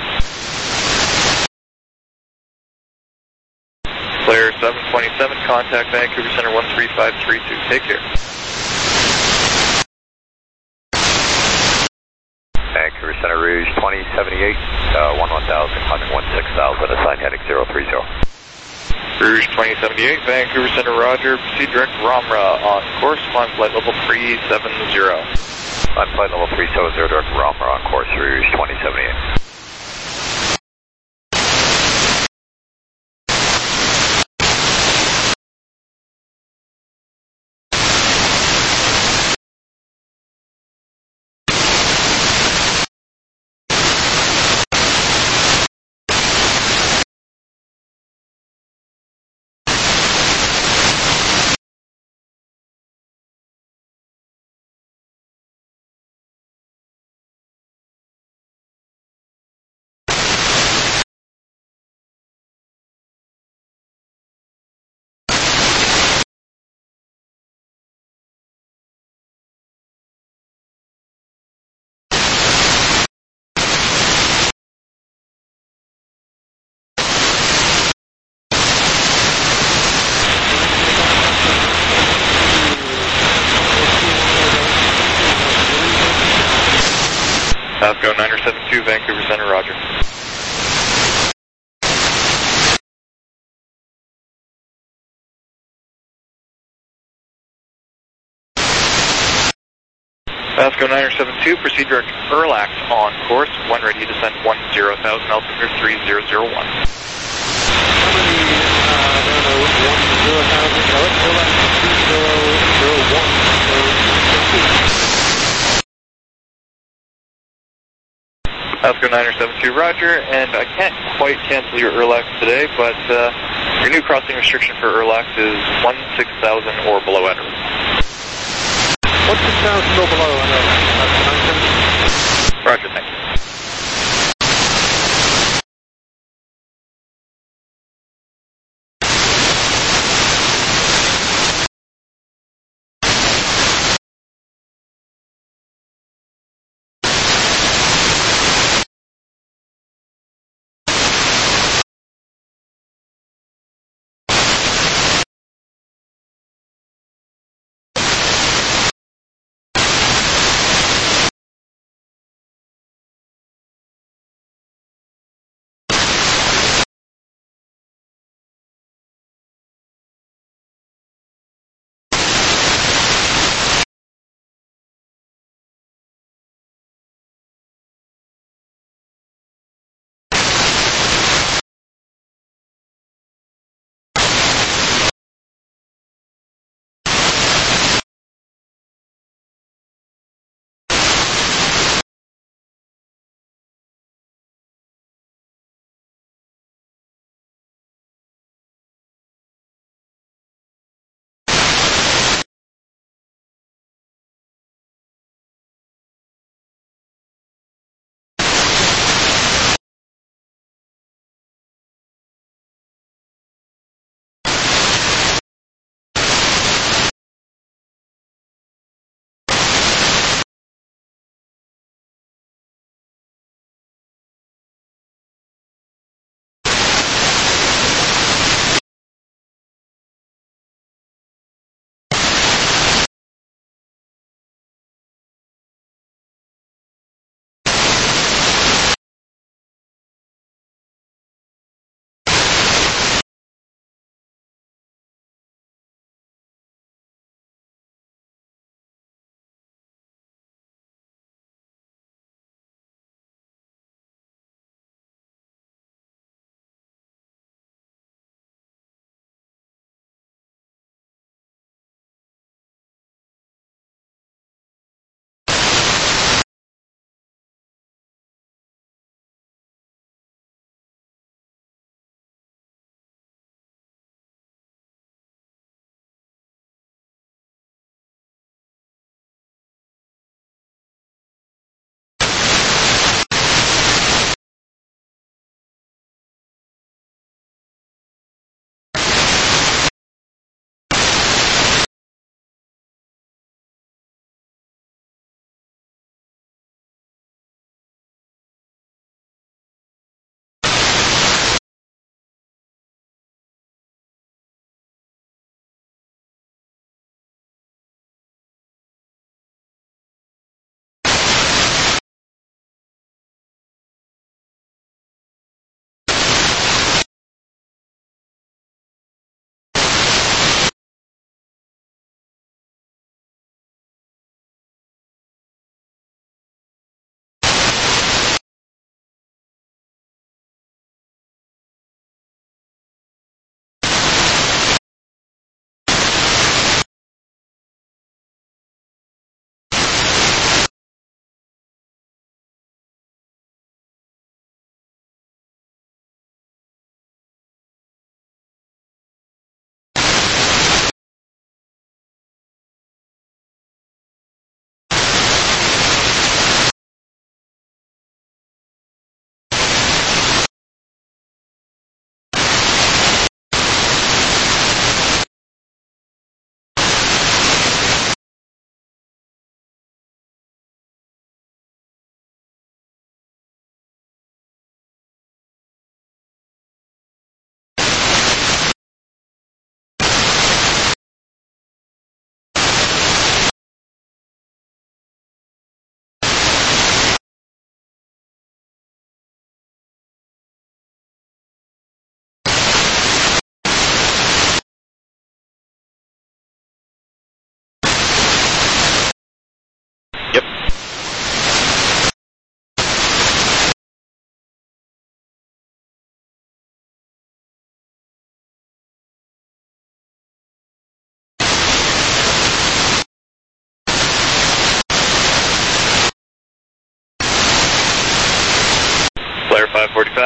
Flare seven twenty-seven, contact Vancouver Center one three five three two, take care. Vancouver Center, Rouge twenty seventy-eight, uh, one one thousand, climbing one six thousand, assign heading zero three zero. Rouge twenty seventy-eight, Vancouver Center, roger, proceed direct Ramra on course, climb flight level three seven zero. Climb flight level three seven zero, direct Ramra on course, Rouge twenty seventy-eight. seven two, Vancouver Center, roger. Vasco niner seven two, proceed direct Erlax on course, one ready to descend one zero thousand, altimeter three zero zero one. Vasco niner seven two, roger, and I can't quite cancel your Erlax today, but uh, your new crossing restriction for Erlax is one six thousand or below at Erlax. What's the sound still below? Roger, thank you.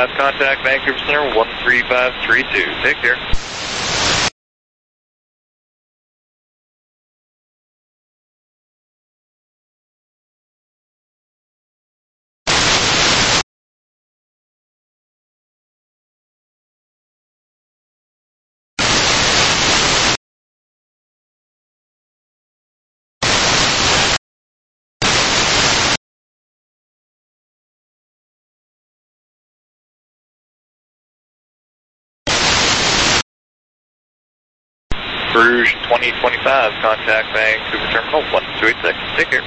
twenty-five, contact Vancouver Center, one three five three two. Take care. Rouge twenty twenty-five, contact Vancouver Terminal, one two eight six. Take care.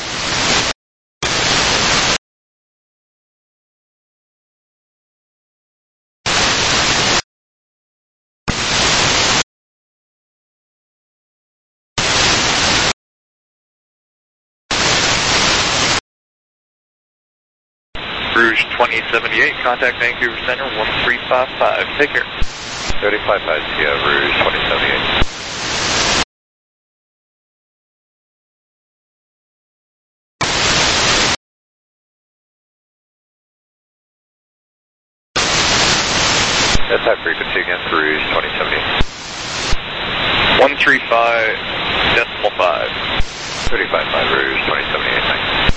Rouge twenty seventy-eight, contact Vancouver Center, one three five five. Take care. thirty-five five, yeah, Rouge twenty seventy-eight. That's high frequency again for Rouge twenty seventy-eight. one three five decimal five. thirty-five five, Rouge twenty seventy-eight, thanks.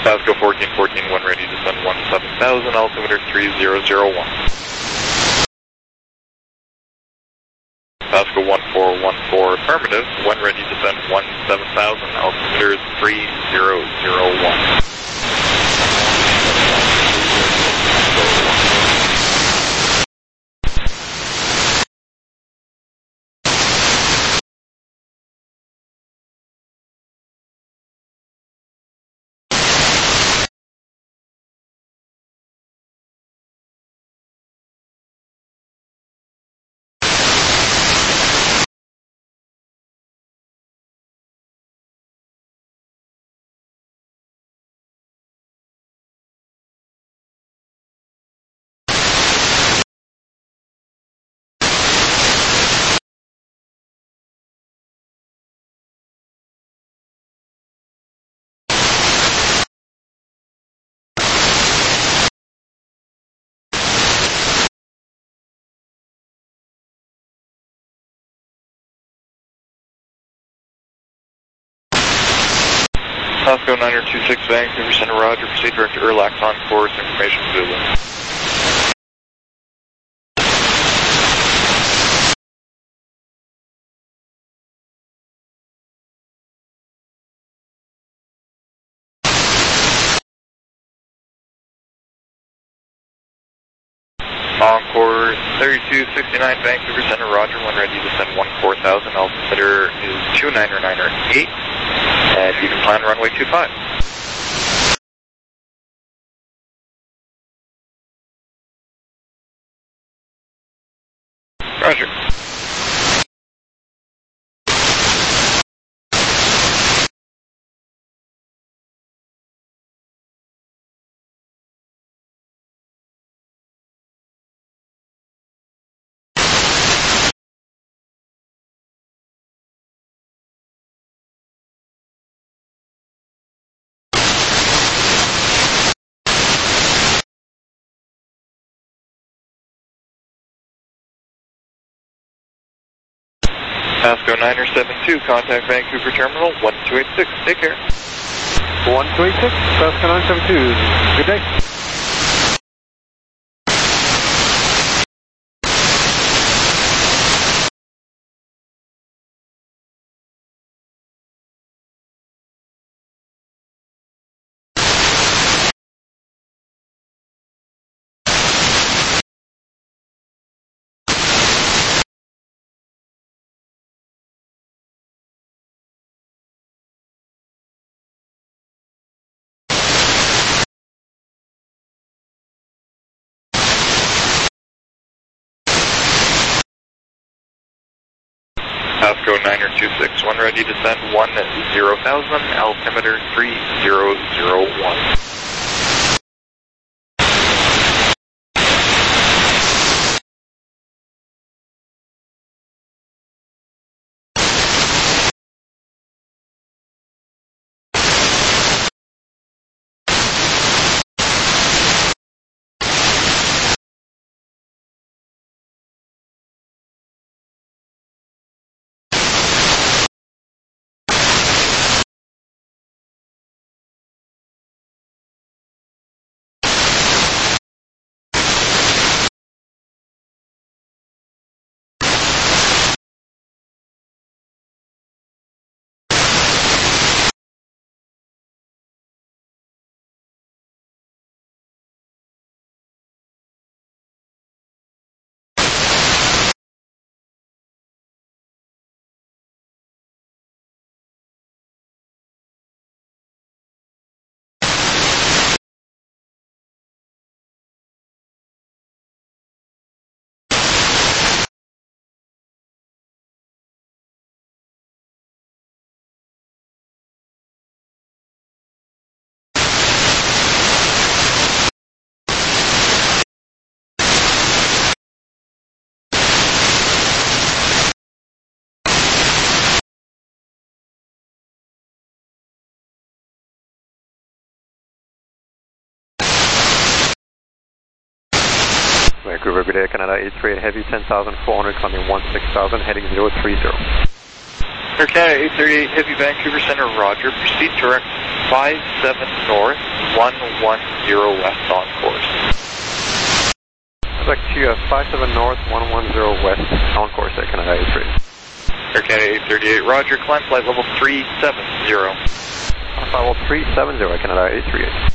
Pasco fourteen fourteen, one ready to send one seven thousand, altimeter three zero zero one. Pasco one four one four, affirmative, one ready to send one seven thousand, altimeter three zero zero one. Pasco niner two six, Vancouver Center, Roger. Proceed direct to Erlax on course. Information Zulu. Encore thirty-two sixty-nine, Vancouver Center, Roger. One ready to send one four thousand. Altimeter is two niner niner eight. And you can plan runway two five. Roger. Pasco niner seven two, contact Vancouver Terminal one two eight six. Take care. one two eight six, Pasco nine seven two. Good day. Pasco niner two six, one ready to send one zero thousand, altimeter three zero zero one. Vancouver, good day, Canada eight three eight Heavy, ten thousand four hundred, climbing one six thousand, heading zero three zero. Air Canada eight thirty-eight Heavy, Vancouver Center, Roger. Proceed direct five seven north, one one zero west on course. Back to uh, five seven north, one one zero west, on course at Canada eighty-three. Air Canada eight thirty-eight, roger, climb flight level three seven zero. Flight level three seven zero, Canada eight three eight.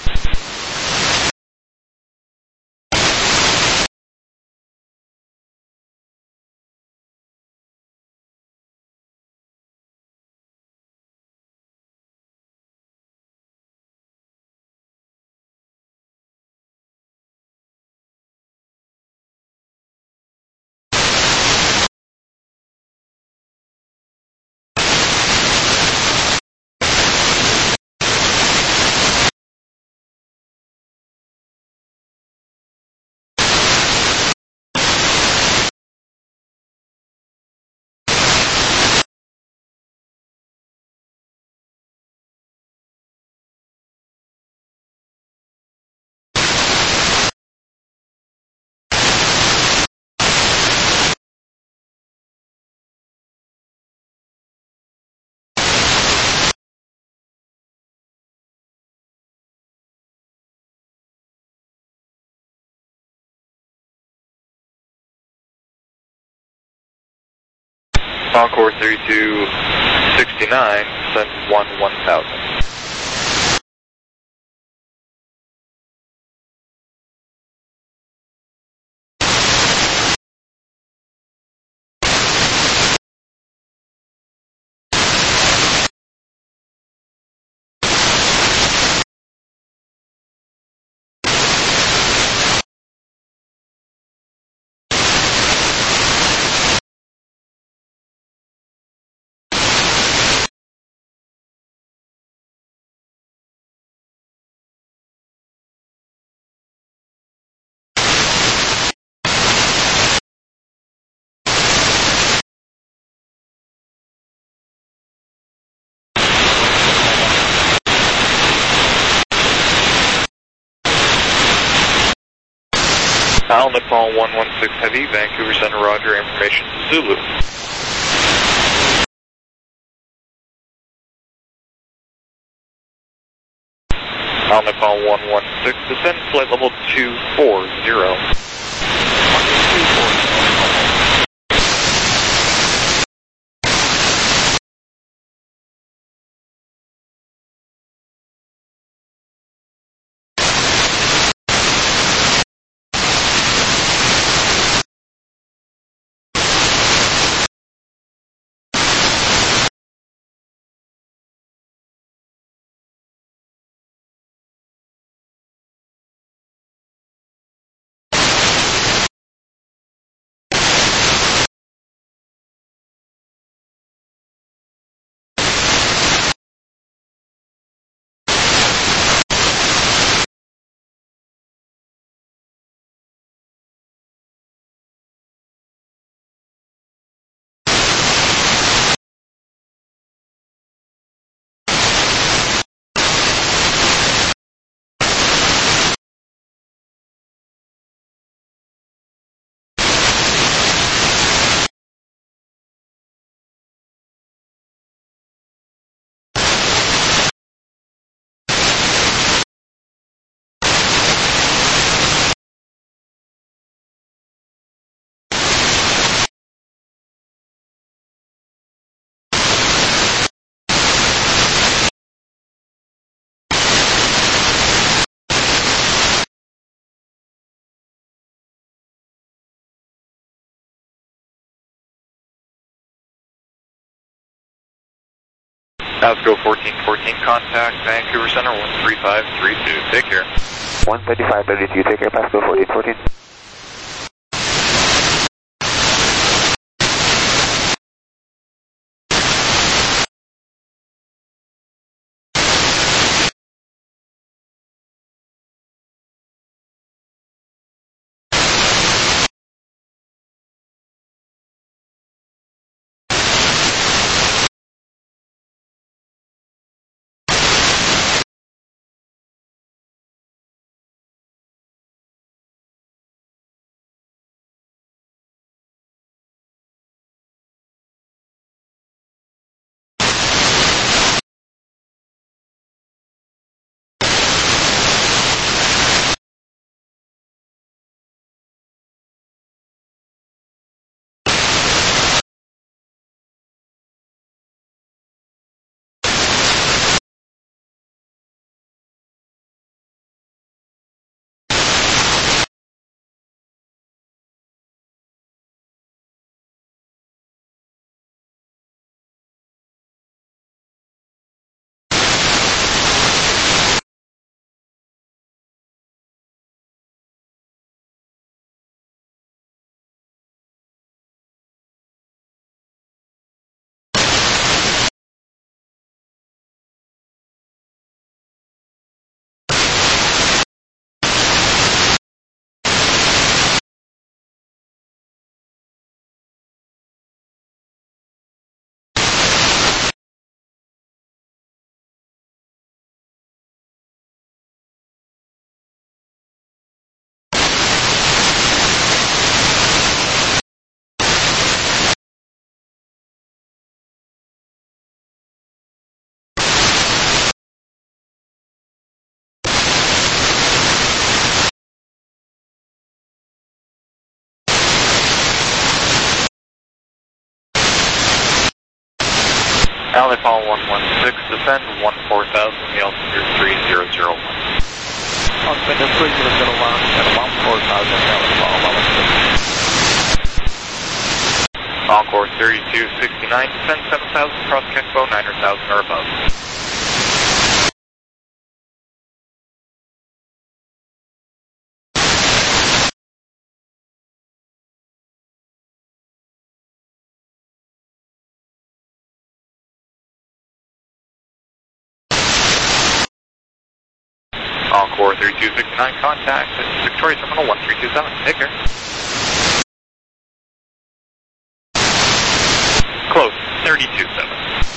Concourse thirty-two sixty-nine, send one one thousand. Al Nepal one one six Heavy, Vancouver Center, roger, information Zulu. Al Nepal one one six, descend flight level two four zero. Now let's go fourteen fourteen, contact Vancouver Center one three five three two. Take care. one thirty-five thirty-two, take care, Pasco fourteen fourteen. L A Paul one one six, descend one four thousand, the altitude three zero zero one. Altimeter three zero zero one, and one four thousand, L A Paul one one six. Encore thirty-two sixty-nine, descend seven thousand, cross Kexpo nine thousand or above. Encore thirty-two sixty-nine, contact Victoria Terminal one three two seven. Take care. Close, thirty-two seven.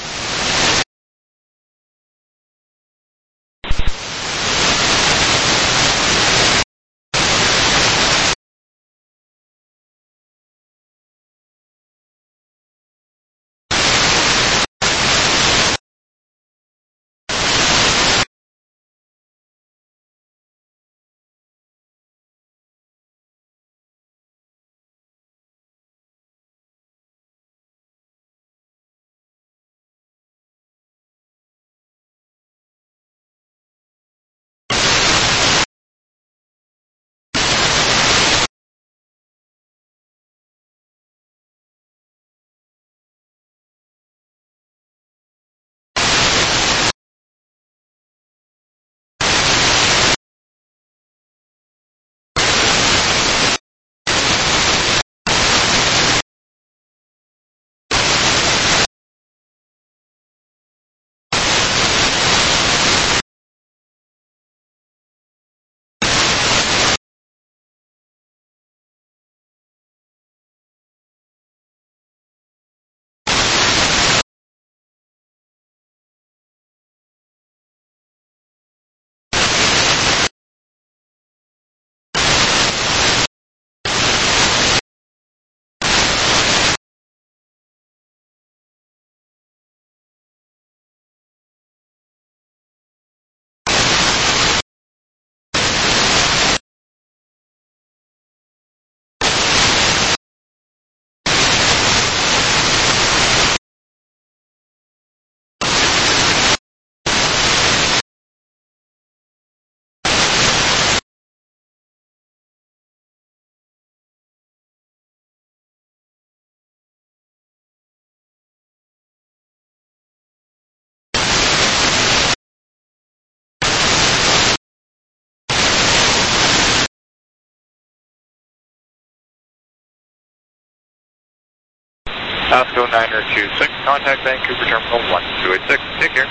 Pasco niner two six, contact Vancouver Terminal one two eight six. Take care.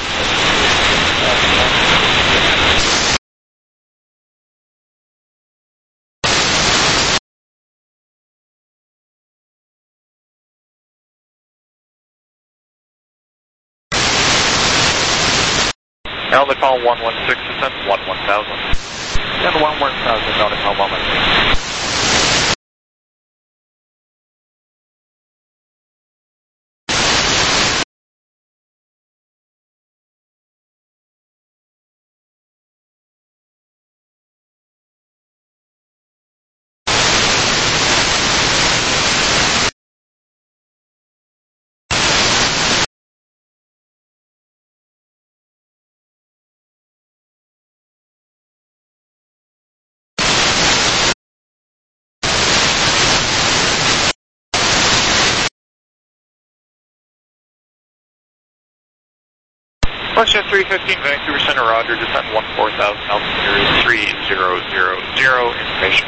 L A Paul one one six, descend one one thousand. Descend one one thousand, L A Paul one one six. Question three fifteen, Vancouver Center, Roger, descend one four thousand, altitude three zero zero zero, information.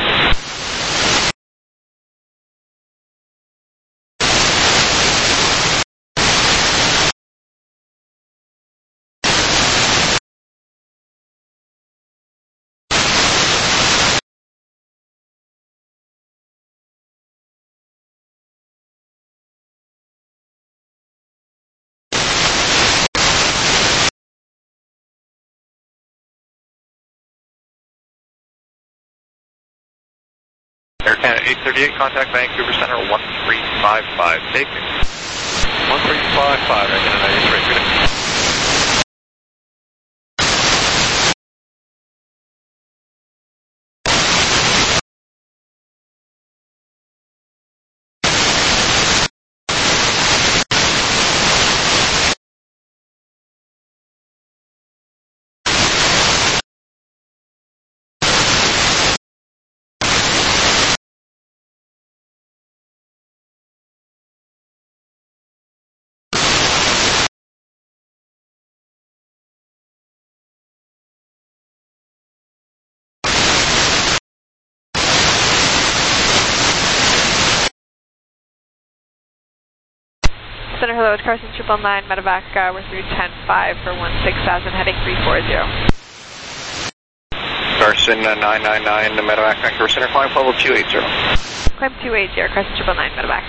Air Canada eight thirty-eight, contact Vancouver Center one three five five. Take it. one three five five, Air Canada eight thirty-eight. Center, hello, it's Carson triple nine, medevac, uh, we're through ten five for one six thousand, heading three four zero. Carson uh, nine nine nine, the medevac, Vancouver Center, climb level two eighty. Climb two eighty, Carson triple nine, medevac.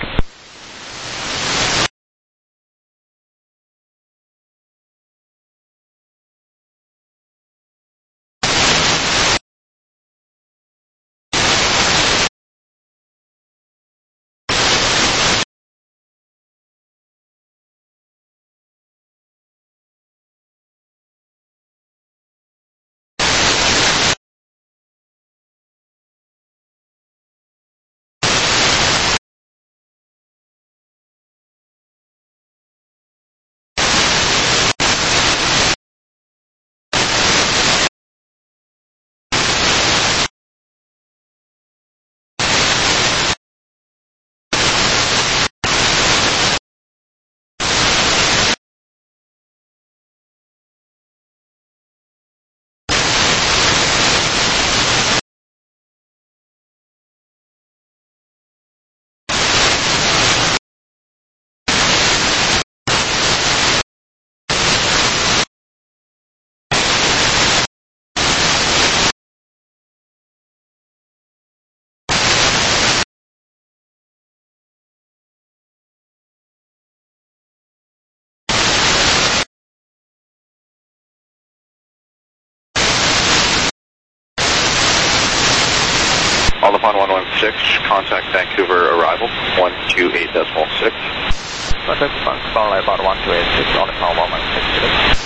All upon one one six, contact Vancouver arrival, one two eight decimal six. Contact Vancouver about one two eight six, all upon one one six.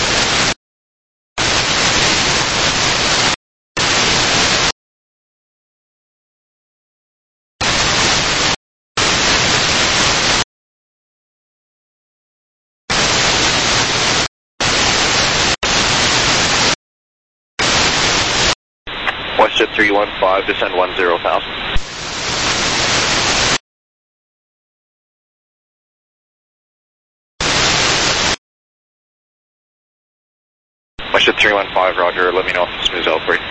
WestJet three one five, descend one zero thousand. WestJet three one five, roger, let me know if this moves out for you.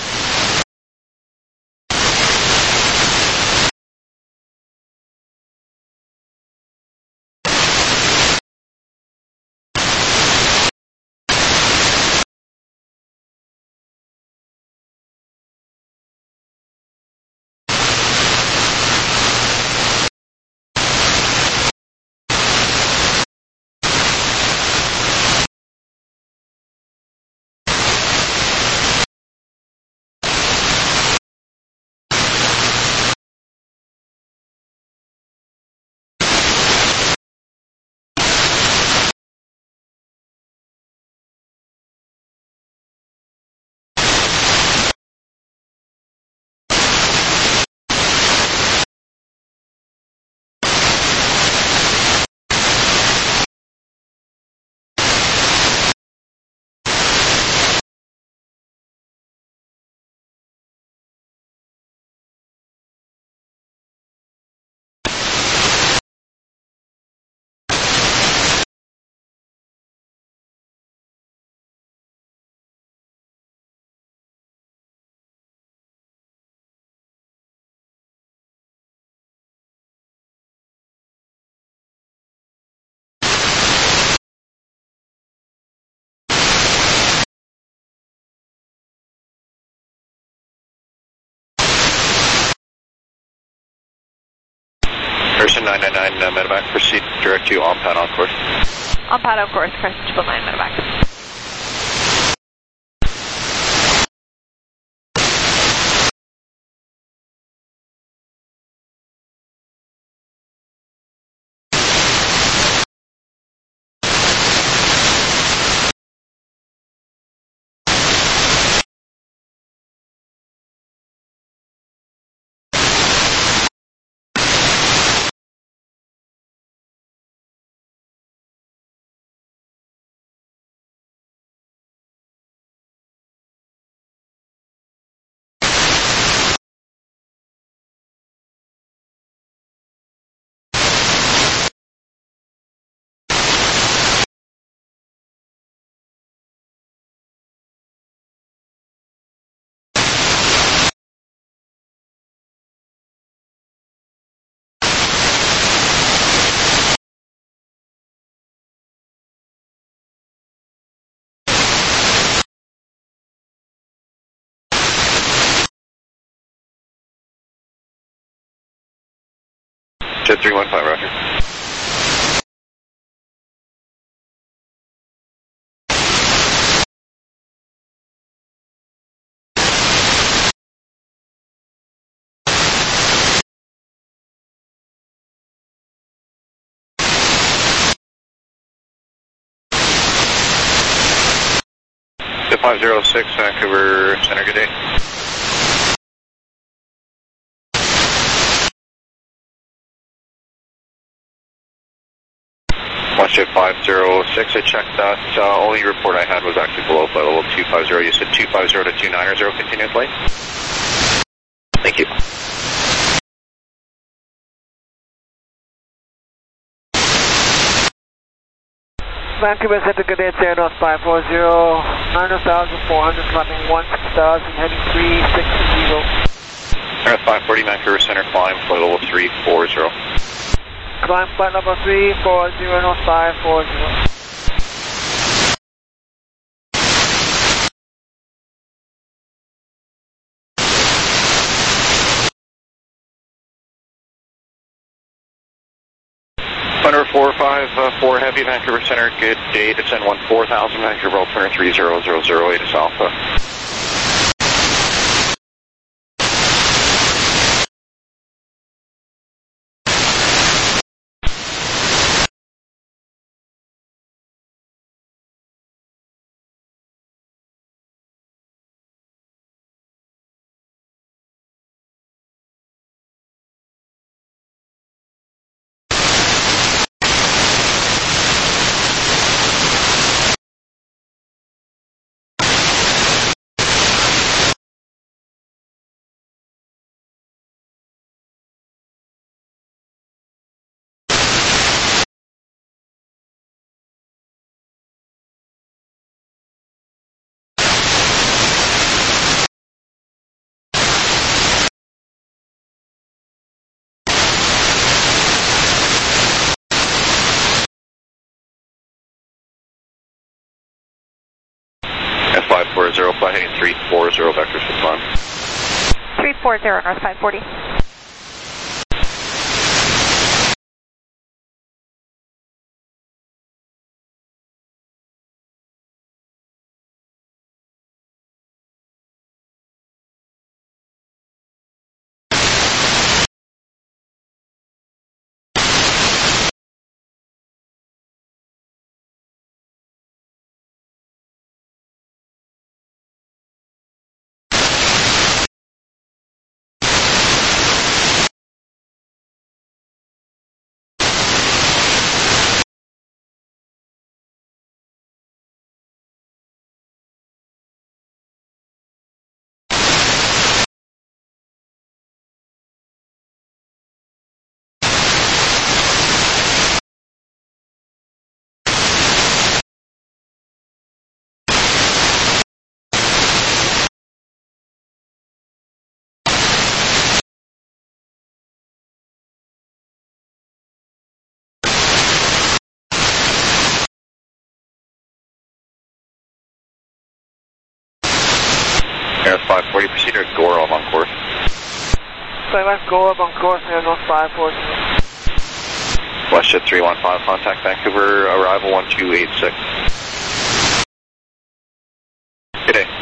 Person nine nine nine, uh, medevac, proceed direct to on pad on course. On pad on course, Carson triple nine, medevac. Jet three one five, roger. Jet five zero six, Vancouver Center, good day. Jet five zero six, I checked that. Uh, only report I had was actually below flight level two five zero. You said two five zero to two nine zero, continue flight? Thank you. Vancouver Center, good day, Air North five four zero, nine thousand four hundred, climbing one six thousand, heading three six zero. Air North five forty, Vancouver Center, climb, flight level three four zero. Climb flight level three four zero, North five four zero. Thunder four five four Heavy, Vancouver Center, good day, descend one four thousand, Vancouver Altimeter three zero zero zero eight is Alpha. five four zero, flight heading three four zero, vectors for climb. three four zero, North five forty. Air five forty, proceed to Gorov on course. Silence Gorov on course, Air North five four zero. WestJet three one five, contact Vancouver, arrival one two eight six. Good day.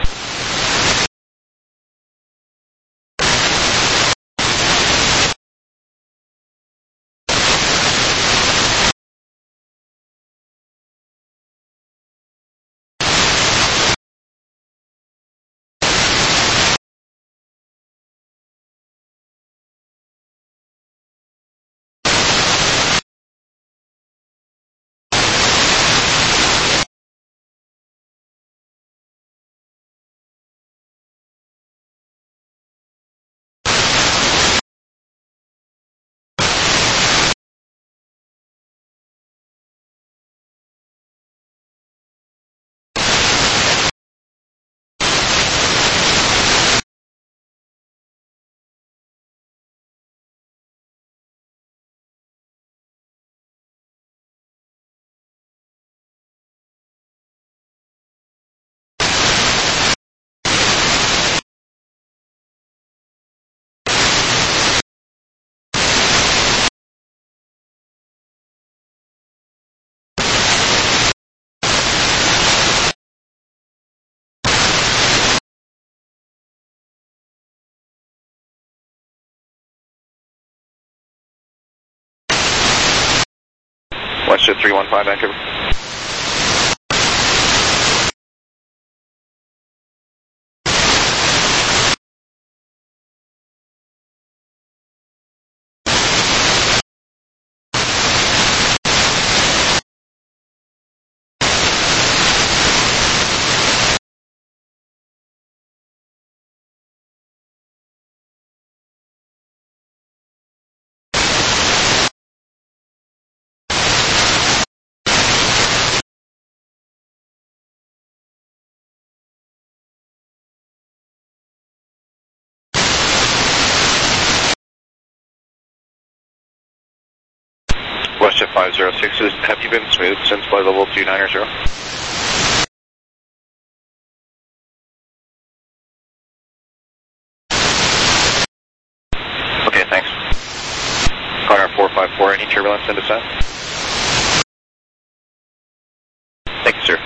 Question three one five, Vancouver. Question five zero six, is, have you been smooth since flight level two nine zero? Okay, thanks. Connor four five four, any turbulence in descent? Thank you, sir.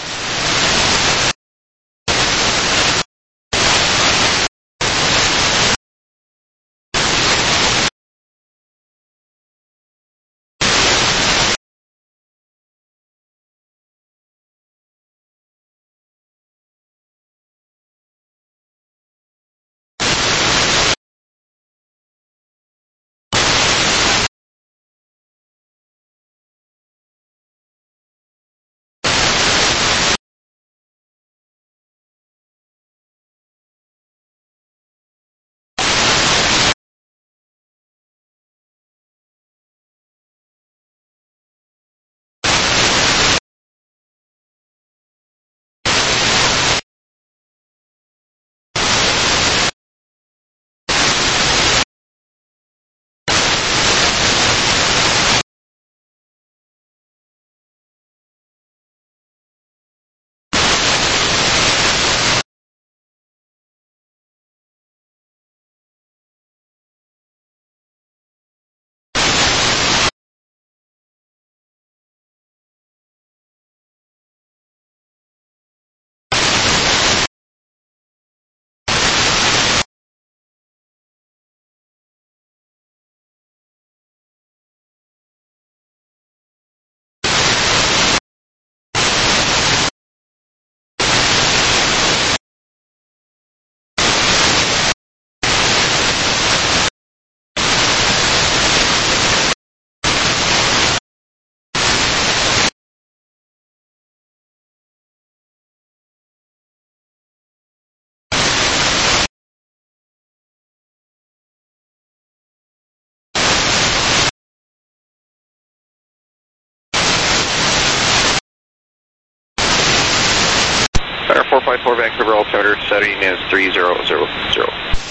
Connor four five four, Vancouver altimeter setting is three zero zero zero.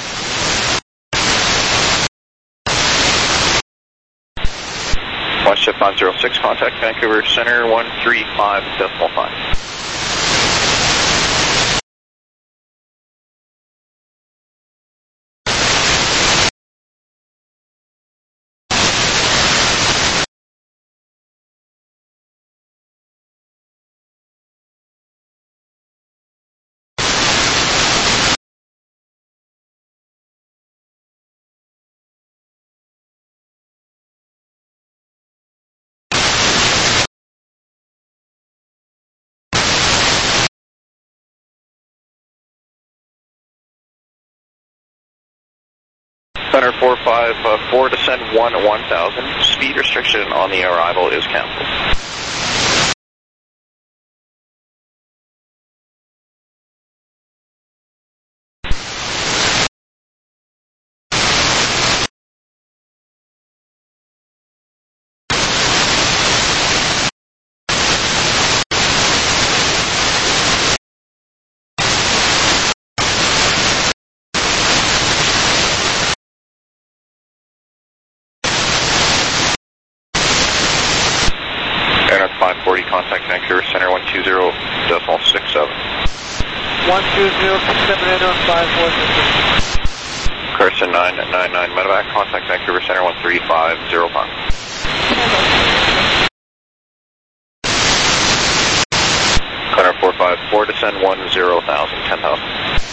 Watch shift on zero six, contact Vancouver Center one three five decimal five. Center four five four, descend one one thousand. Speed restriction on the arrival is canceled. Airnet five forty, contact Vancouver Center one two zero decimal six seven. one two zero six seven Airnet five forty. Carson nine nine nine, medevac, contact Vancouver Center one three five zero five. Connor four five four, descend one zero thousand, ten thousand.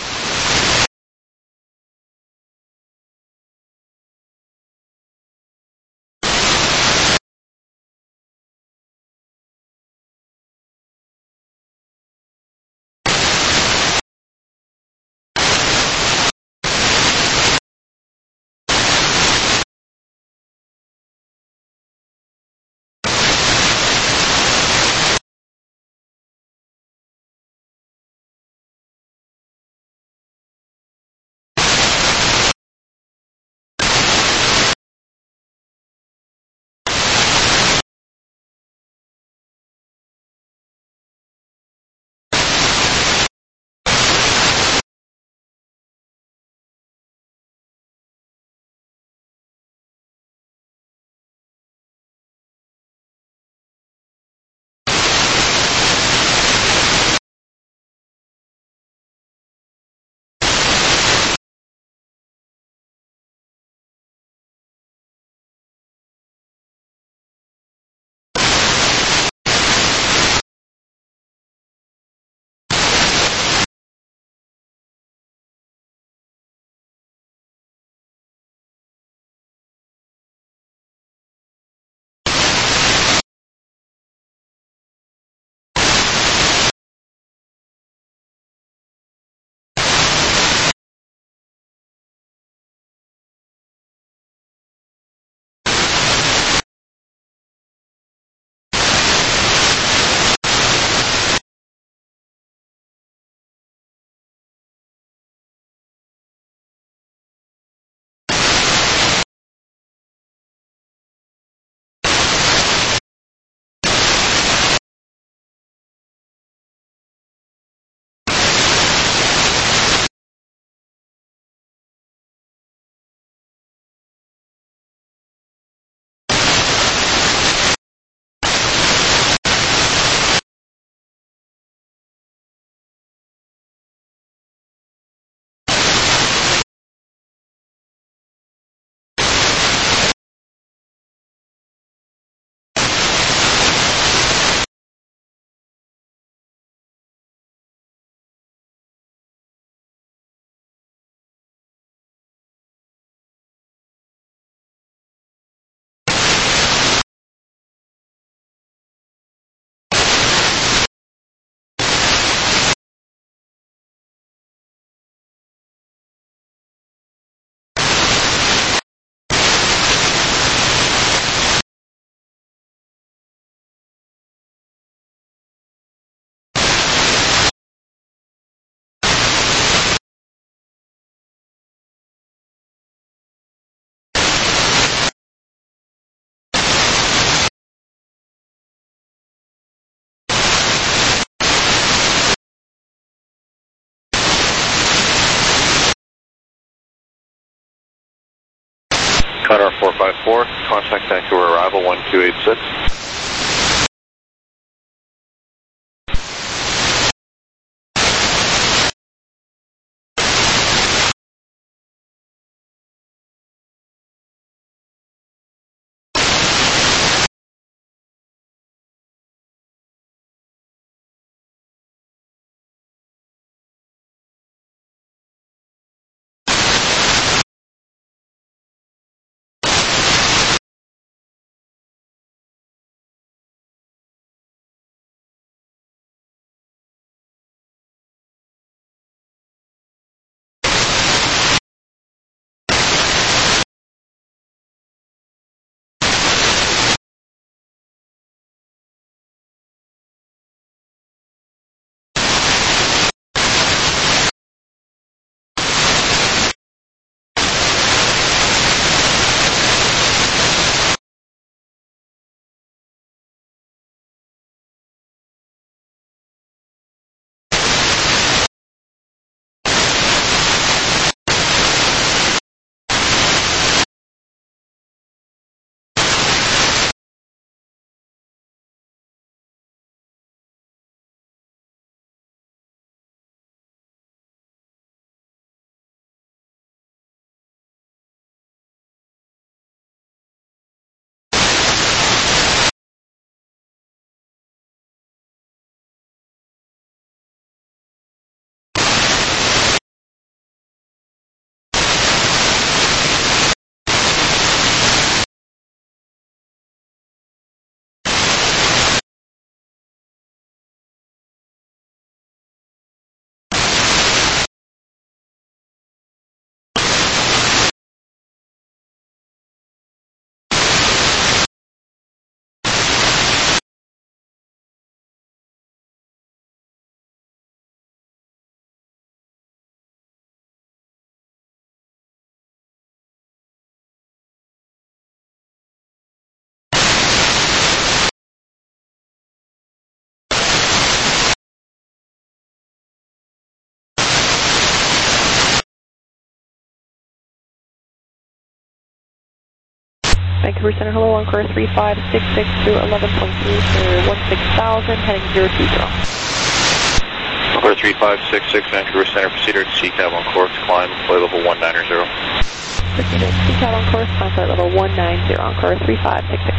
Qatar four five four, contact Vancouver arrival one two eight six. Vancouver Center, hello, on course three five six six through eleven point three for one six thousand, heading zero two zero. Course three five six six, Vancouver Center, proceed to C CAB on course, climb, flight level one nine zero. Proceed to C CAB on course, climb flight level one nine zero on course three five six six.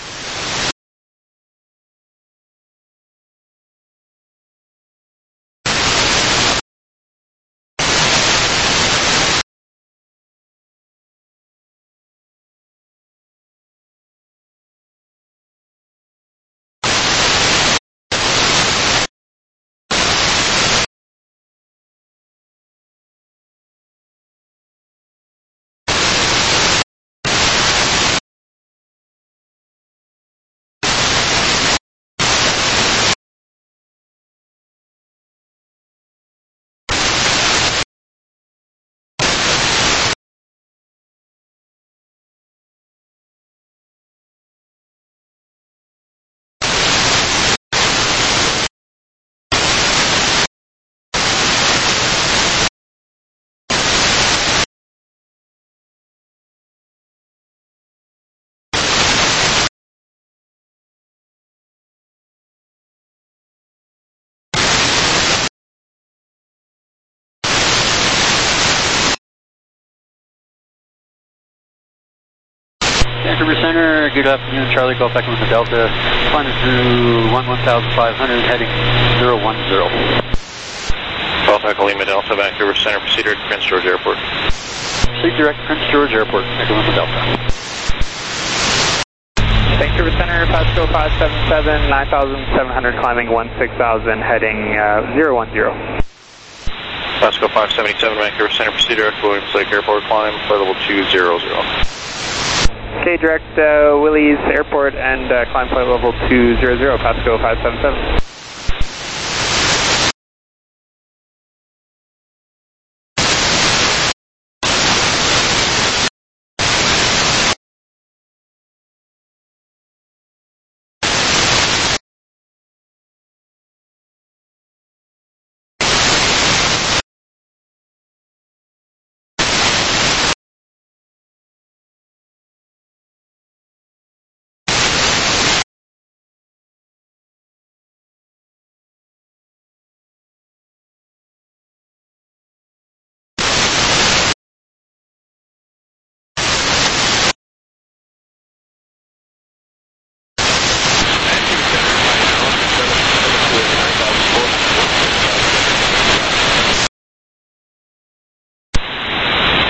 Vancouver Center, good afternoon. Charlie Golf Echo with the Delta. Climbing through one one thousand five hundred, heading zero one zero. Golf Echo Lima Delta, Vancouver Center, proceed to Prince George Airport. Proceed direct Prince George Airport, Echo Lima Delta. Vancouver Center, Pasco five seven seven, nine thousand seven hundred, climbing one six thousand, heading uh, zero one zero. Pasco five seventy-seven, Vancouver Center, proceed direct Williams Lake Airport, climb, flight level two zero zero. Okay, direct uh, Willys Airport and uh, climb flight level two zero zero, Pasco five seven seven.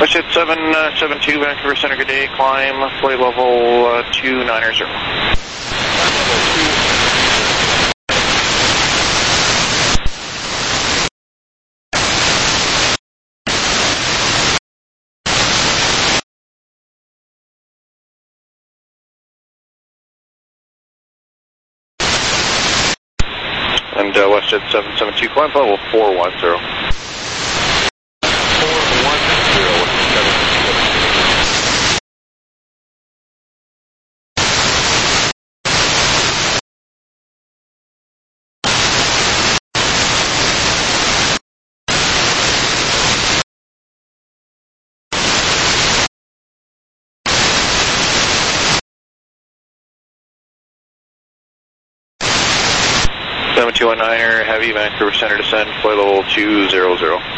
WestJet seven seven two, Vancouver Center, good day, climb, flight level uh, two nine zero. And uh, WestJet seven seven two, climb level four one zero. seven two one niner, heavy, Vancouver Center descend, flight level two zero zero.